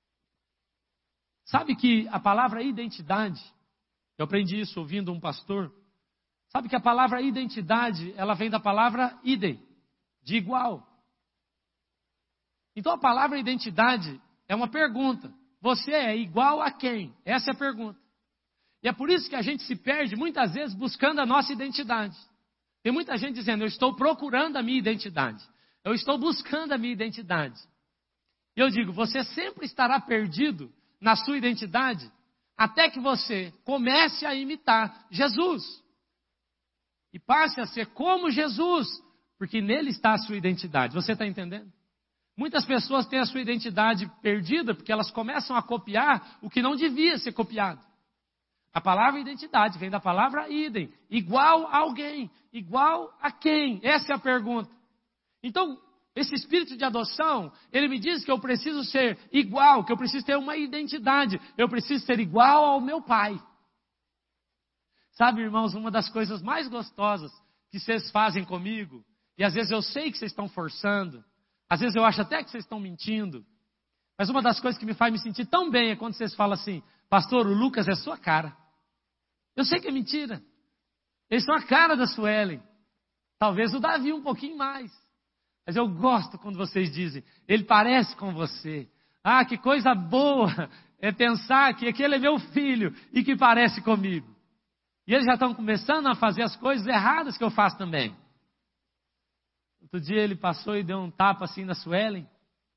Sabe que a palavra identidade, eu aprendi isso ouvindo um pastor. Sabe que a palavra identidade, ela vem da palavra idem, de igual. Então a palavra identidade é uma pergunta. Você é igual a quem? Essa é a pergunta. E é por isso que a gente se perde muitas vezes buscando a nossa identidade. Tem muita gente dizendo, eu estou procurando a minha identidade. Eu estou buscando a minha identidade. E eu digo, você sempre estará perdido na sua identidade até que você comece a imitar Jesus. E passe a ser como Jesus, porque nele está a sua identidade. Você está entendendo? Muitas pessoas têm a sua identidade perdida porque elas começam a copiar o que não devia ser copiado. A palavra identidade vem da palavra idem, igual a alguém, igual a quem? Essa é a pergunta. Então, esse espírito de adoção, ele me diz que eu preciso ser igual, que eu preciso ter uma identidade, eu preciso ser igual ao meu pai. Sabe, irmãos, uma das coisas mais gostosas que vocês fazem comigo, e às vezes eu sei que vocês estão forçando, às vezes eu acho até que vocês estão mentindo, mas uma das coisas que me faz me sentir tão bem é quando vocês falam assim, pastor, o Lucas é sua cara. Eu sei que é mentira. Eles são a cara da Suelen. Talvez o Davi um pouquinho mais. Mas eu gosto quando vocês dizem, ele parece com você. Ah, que coisa boa é pensar que aquele é meu filho e que parece comigo. E eles já estão começando a fazer as coisas erradas que eu faço também. Outro dia ele passou e deu um tapa assim na Suelen.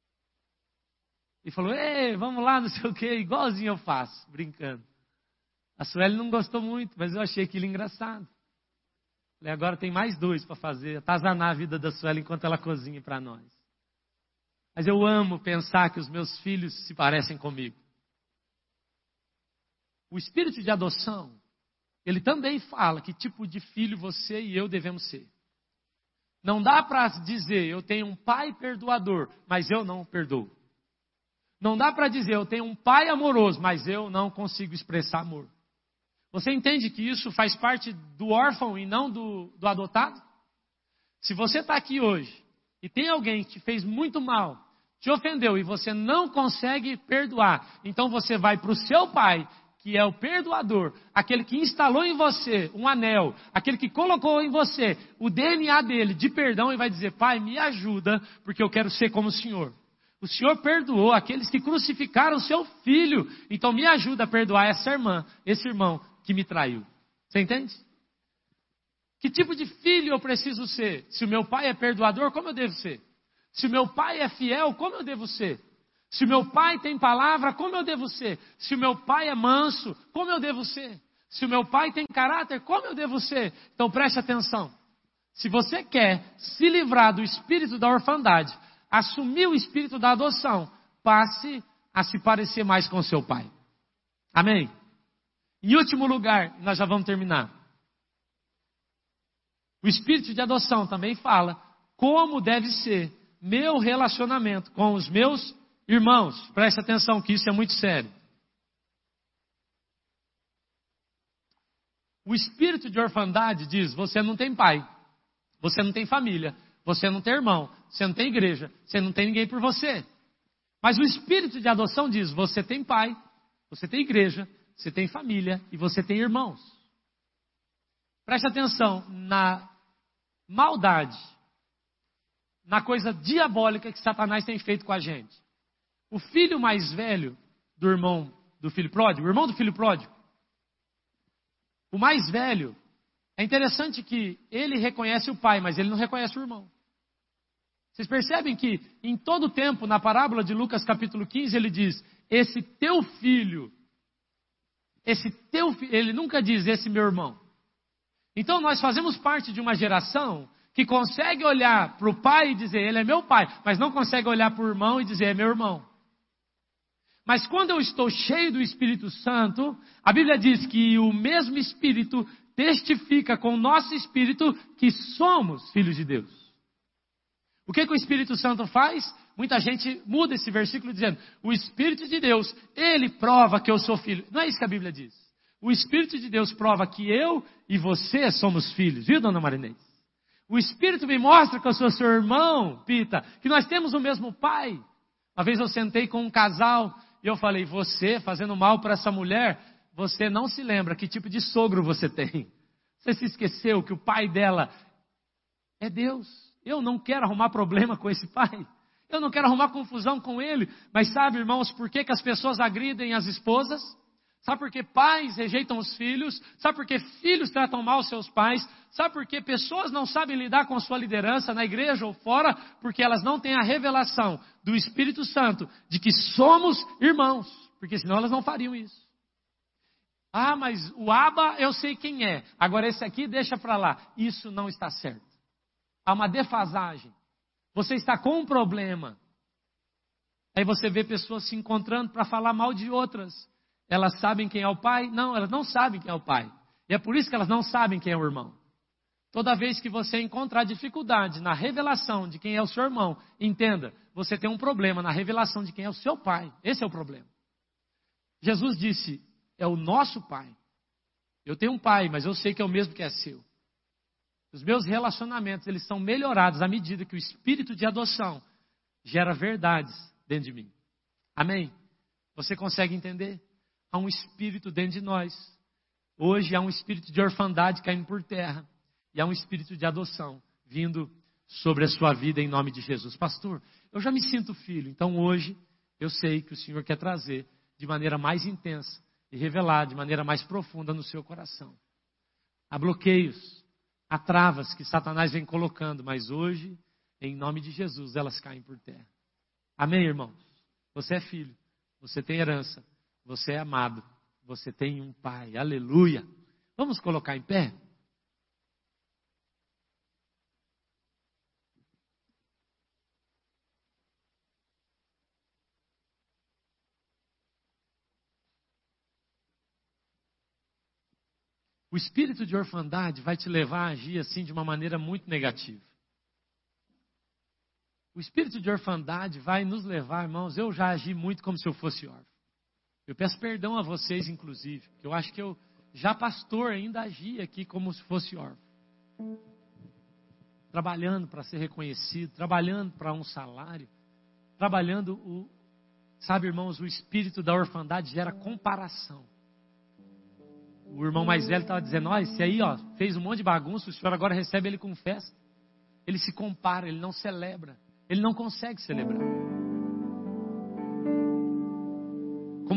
E falou, ei, vamos lá, não sei o que, igualzinho eu faço, brincando. A Sueli não gostou muito, mas eu achei aquilo engraçado. Falei, agora tem mais 2 para fazer, atazanar a vida da Sueli enquanto ela cozinha para nós. Mas eu amo pensar que os meus filhos se parecem comigo. O espírito de adoção, ele também fala que tipo de filho você e eu devemos ser. Não dá para dizer, eu tenho um pai perdoador, mas eu não perdoo. Não dá para dizer, eu tenho um pai amoroso, mas eu não consigo expressar amor. Você entende que isso faz parte do órfão e não do adotado? Se você está aqui hoje e tem alguém que te fez muito mal, te ofendeu e você não consegue perdoar, então você vai para o seu pai, que é o perdoador, aquele que instalou em você um anel, aquele que colocou em você o DNA dele de perdão e vai dizer, pai, me ajuda, porque eu quero ser como o Senhor. O Senhor perdoou aqueles que crucificaram o seu filho. Então me ajuda a perdoar essa irmã, esse irmão que me traiu. Você entende? Que tipo de filho eu preciso ser? Se o meu pai é perdoador, como eu devo ser? Se o meu pai é fiel, como eu devo ser? Se o meu pai tem palavra, como eu devo ser? Se o meu pai é manso, como eu devo ser? Se o meu pai tem caráter, como eu devo ser? Então preste atenção. Se você quer se livrar do espírito da orfandade, assumir o espírito da adoção, passe a se parecer mais com o seu pai. Amém? Em último lugar, nós já vamos terminar. O espírito de adoção também fala como deve ser meu relacionamento com os meus irmãos. Preste atenção que isso é muito sério. O espírito de orfandade diz, você não tem pai, você não tem família, você não tem irmão, você não tem igreja, você não tem ninguém por você. Mas o espírito de adoção diz, você tem pai, você tem igreja, você tem família e você tem irmãos. Preste atenção na maldade, na coisa diabólica que Satanás tem feito com a gente. O filho mais velho do irmão do filho pródigo, o irmão do filho pródigo, o mais velho, é interessante que ele reconhece o pai, mas ele não reconhece o irmão. Vocês percebem que em todo tempo, na parábola de Lucas capítulo 15, ele diz, esse teu filho, ele nunca diz esse meu irmão. Então nós fazemos parte de uma geração que consegue olhar para o pai e dizer, ele é meu pai, mas não consegue olhar para o irmão e dizer, é meu irmão. Mas quando eu estou cheio do Espírito Santo, a Bíblia diz que o mesmo Espírito testifica com o nosso Espírito que somos filhos de Deus. O que o Espírito Santo faz? Muita gente muda esse versículo dizendo, o Espírito de Deus, ele prova que eu sou filho. Não é isso que a Bíblia diz. O Espírito de Deus prova que eu e você somos filhos. Viu, dona Marinês? O Espírito me mostra que eu sou seu irmão, Pita, que nós temos o mesmo pai. Uma vez eu sentei com um casal e eu falei, você fazendo mal para essa mulher, você não se lembra que tipo de sogro você tem. Você se esqueceu que o pai dela é Deus. Eu não quero arrumar problema com esse pai. Eu não quero arrumar confusão com ele. Mas sabe, irmãos, por que as pessoas agridem as esposas? Sabe por que pais rejeitam os filhos? Sabe por que filhos tratam mal seus pais? Sabe por que pessoas não sabem lidar com sua liderança na igreja ou fora? Porque elas não têm a revelação do Espírito Santo de que somos irmãos. Porque senão elas não fariam isso. Ah, mas o Aba eu sei quem é. Agora esse aqui deixa para lá. Isso não está certo. Há uma defasagem. Você está com um problema. Aí você vê pessoas se encontrando para falar mal de outras. Elas sabem quem é o pai? Não, elas não sabem quem é o pai. E é por isso que elas não sabem quem é o irmão. Toda vez que você encontrar dificuldade na revelação de quem é o seu irmão, entenda, você tem um problema na revelação de quem é o seu pai. Esse é o problema. Jesus disse, é o nosso pai. Eu tenho um pai, mas eu sei que é o mesmo que é seu. Os meus relacionamentos, eles são melhorados à medida que o espírito de adoção gera verdades dentro de mim. Amém? Você consegue entender? Há um espírito dentro de nós. Hoje há um espírito de orfandade caindo por terra. E há um espírito de adoção vindo sobre a sua vida em nome de Jesus. Pastor, eu já me sinto filho. Então hoje eu sei que o Senhor quer trazer de maneira mais intensa e revelar de maneira mais profunda no seu coração. Há bloqueios, há travas que Satanás vem colocando. Mas hoje, em nome de Jesus, elas caem por terra. Amém, irmãos? Você é filho. Você tem herança. Você é amado, você tem um pai, aleluia. Vamos colocar em pé? O espírito de orfandade vai te levar a agir assim de uma maneira muito negativa. O espírito de orfandade vai nos levar, irmãos, eu já agi muito como se eu fosse órfão. Eu peço perdão a vocês, inclusive, porque eu acho que eu, já pastor, ainda agi aqui como se fosse órfão. Trabalhando para ser reconhecido, trabalhando para um salário, trabalhando, sabe, irmãos, o espírito da orfandade gera comparação. O irmão mais velho estava dizendo, ó, esse aí, ó, fez um monte de bagunça, o senhor agora recebe ele com festa. Ele se compara, ele não celebra, ele não consegue celebrar.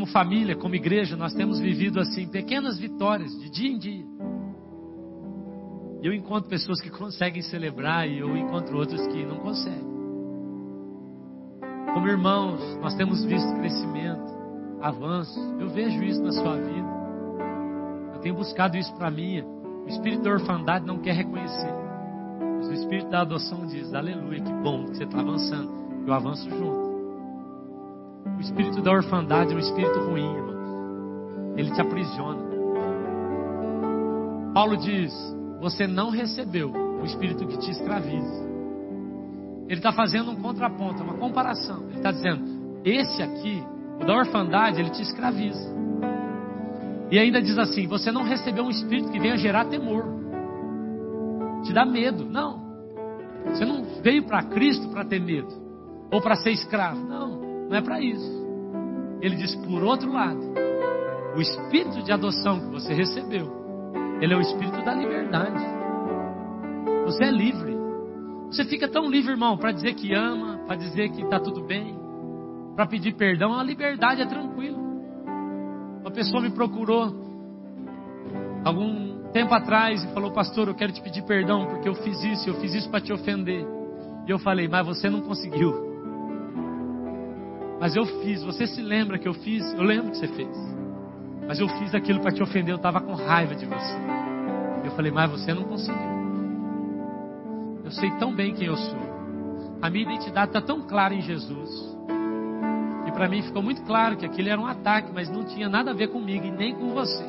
como família, como igreja, nós temos vivido assim, pequenas vitórias, de dia em dia. E eu encontro pessoas que conseguem celebrar e eu encontro outras que não conseguem. Como irmãos, nós temos visto crescimento, avanço. Eu vejo isso na sua vida. Eu tenho buscado isso para mim. O espírito da orfandade não quer reconhecer. Mas o espírito da adoção diz: aleluia, que bom que você está avançando. Eu avanço junto. O espírito da orfandade é um espírito ruim, irmãos. Ele te aprisiona. Paulo diz: você não recebeu o espírito que te escraviza. Ele está fazendo um contraponto, uma comparação. Ele está dizendo: esse aqui, o da orfandade, ele te escraviza. E ainda diz assim: você não recebeu um espírito que venha gerar temor, te dá medo. Não. Você não veio para Cristo para ter medo, ou para ser escravo. Não, não é para isso. Ele diz, por outro lado, o espírito de adoção que você recebeu, ele é o espírito da liberdade. Você é livre. Você fica tão livre, irmão, para dizer que ama, para dizer que está tudo bem, para pedir perdão. A liberdade é tranquila. Uma pessoa me procurou algum tempo atrás e falou: pastor, eu quero te pedir perdão porque eu fiz isso para te ofender. E eu falei: mas você não conseguiu. Mas eu fiz. Você se lembra que eu fiz? Eu lembro que você fez. Mas eu fiz aquilo para te ofender. Eu estava com raiva de você. Eu falei: mas você não conseguiu. Eu sei tão bem quem eu sou. A minha identidade está tão clara em Jesus. E para mim ficou muito claro que aquilo era um ataque, mas não tinha nada a ver comigo e nem com você.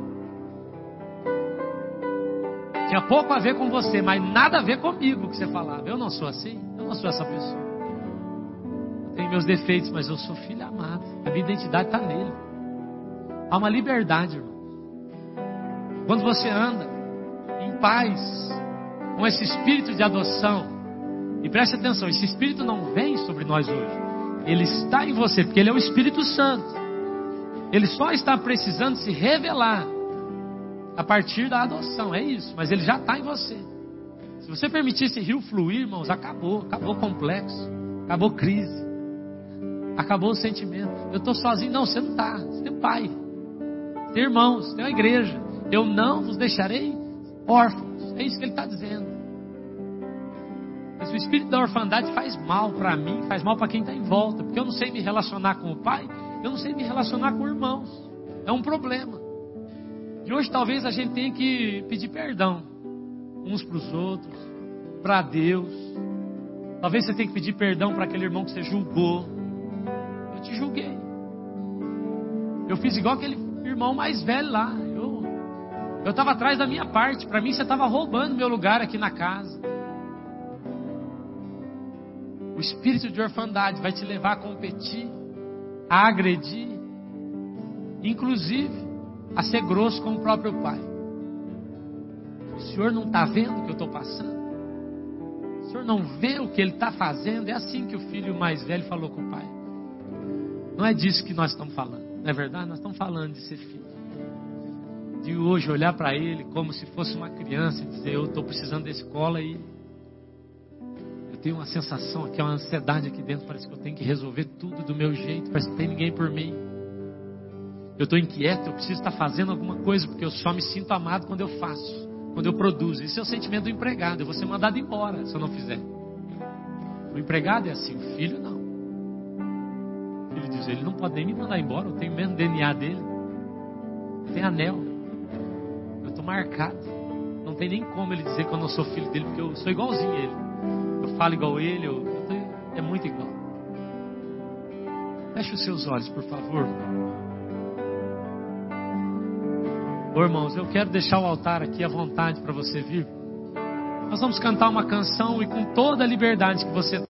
Tinha pouco a ver com você, mas nada a ver comigo o que você falava. Eu não sou assim. Eu não sou essa pessoa. Eu tenho meus defeitos, mas eu sou filho amado. A minha identidade está nele. Há uma liberdade, irmão. Quando você anda em paz com esse espírito de adoção, e preste atenção, esse espírito não vem sobre nós hoje. Ele está em você, porque ele é o Espírito Santo. Ele só está precisando se revelar a partir da adoção, é isso. Mas ele já está em você. Se você permitir esse rio fluir, irmãos, acabou o complexo, acabou a crise, acabou o sentimento. Eu estou sozinho. Não, você não está. Você tem um pai, você tem irmãos, você tem uma igreja. Eu não vos deixarei órfãos. É isso que ele está dizendo. Mas o espírito da orfandade faz mal para mim, faz mal para quem está em volta, porque eu não sei me relacionar com o pai, eu não sei me relacionar com irmãos. É um problema. E hoje talvez a gente tenha que pedir perdão uns para os outros, para Deus. Talvez você tenha que pedir perdão para aquele irmão que você julgou. Eu te julguei. Eu fiz igual aquele irmão mais velho lá. Eu estava atrás da minha parte. Para mim você estava roubando meu lugar aqui na casa. O espírito de orfandade vai te levar a competir, a agredir, inclusive a ser grosso com o próprio pai. O senhor não está vendo o que eu estou passando? O senhor não vê o que ele está fazendo? É assim que o filho mais velho falou com o pai. Não é disso que nós estamos falando, não é verdade? Nós estamos falando de ser filho. De hoje olhar para ele como se fosse uma criança e dizer: eu estou precisando da escola e eu tenho uma sensação aqui, uma ansiedade aqui dentro, parece que eu tenho que resolver tudo do meu jeito, parece que não tem ninguém por mim. Eu estou inquieto, eu preciso estar fazendo alguma coisa, porque eu só me sinto amado quando eu faço, quando eu produzo. Isso é o sentimento do empregado. Eu vou ser mandado embora se eu não fizer. O empregado é assim, o filho não. O filho diz: ele não pode nem me mandar embora, eu tenho o mesmo DNA dele, eu tenho anel, eu estou marcado. Não tem nem como ele dizer que eu não sou filho dele, porque eu sou igualzinho a ele. Eu falo igual ele, é muito igual. Feche os seus olhos, por favor. Ô, irmãos, eu quero deixar o altar aqui à vontade para você vir. Nós vamos cantar uma canção e com toda a liberdade que você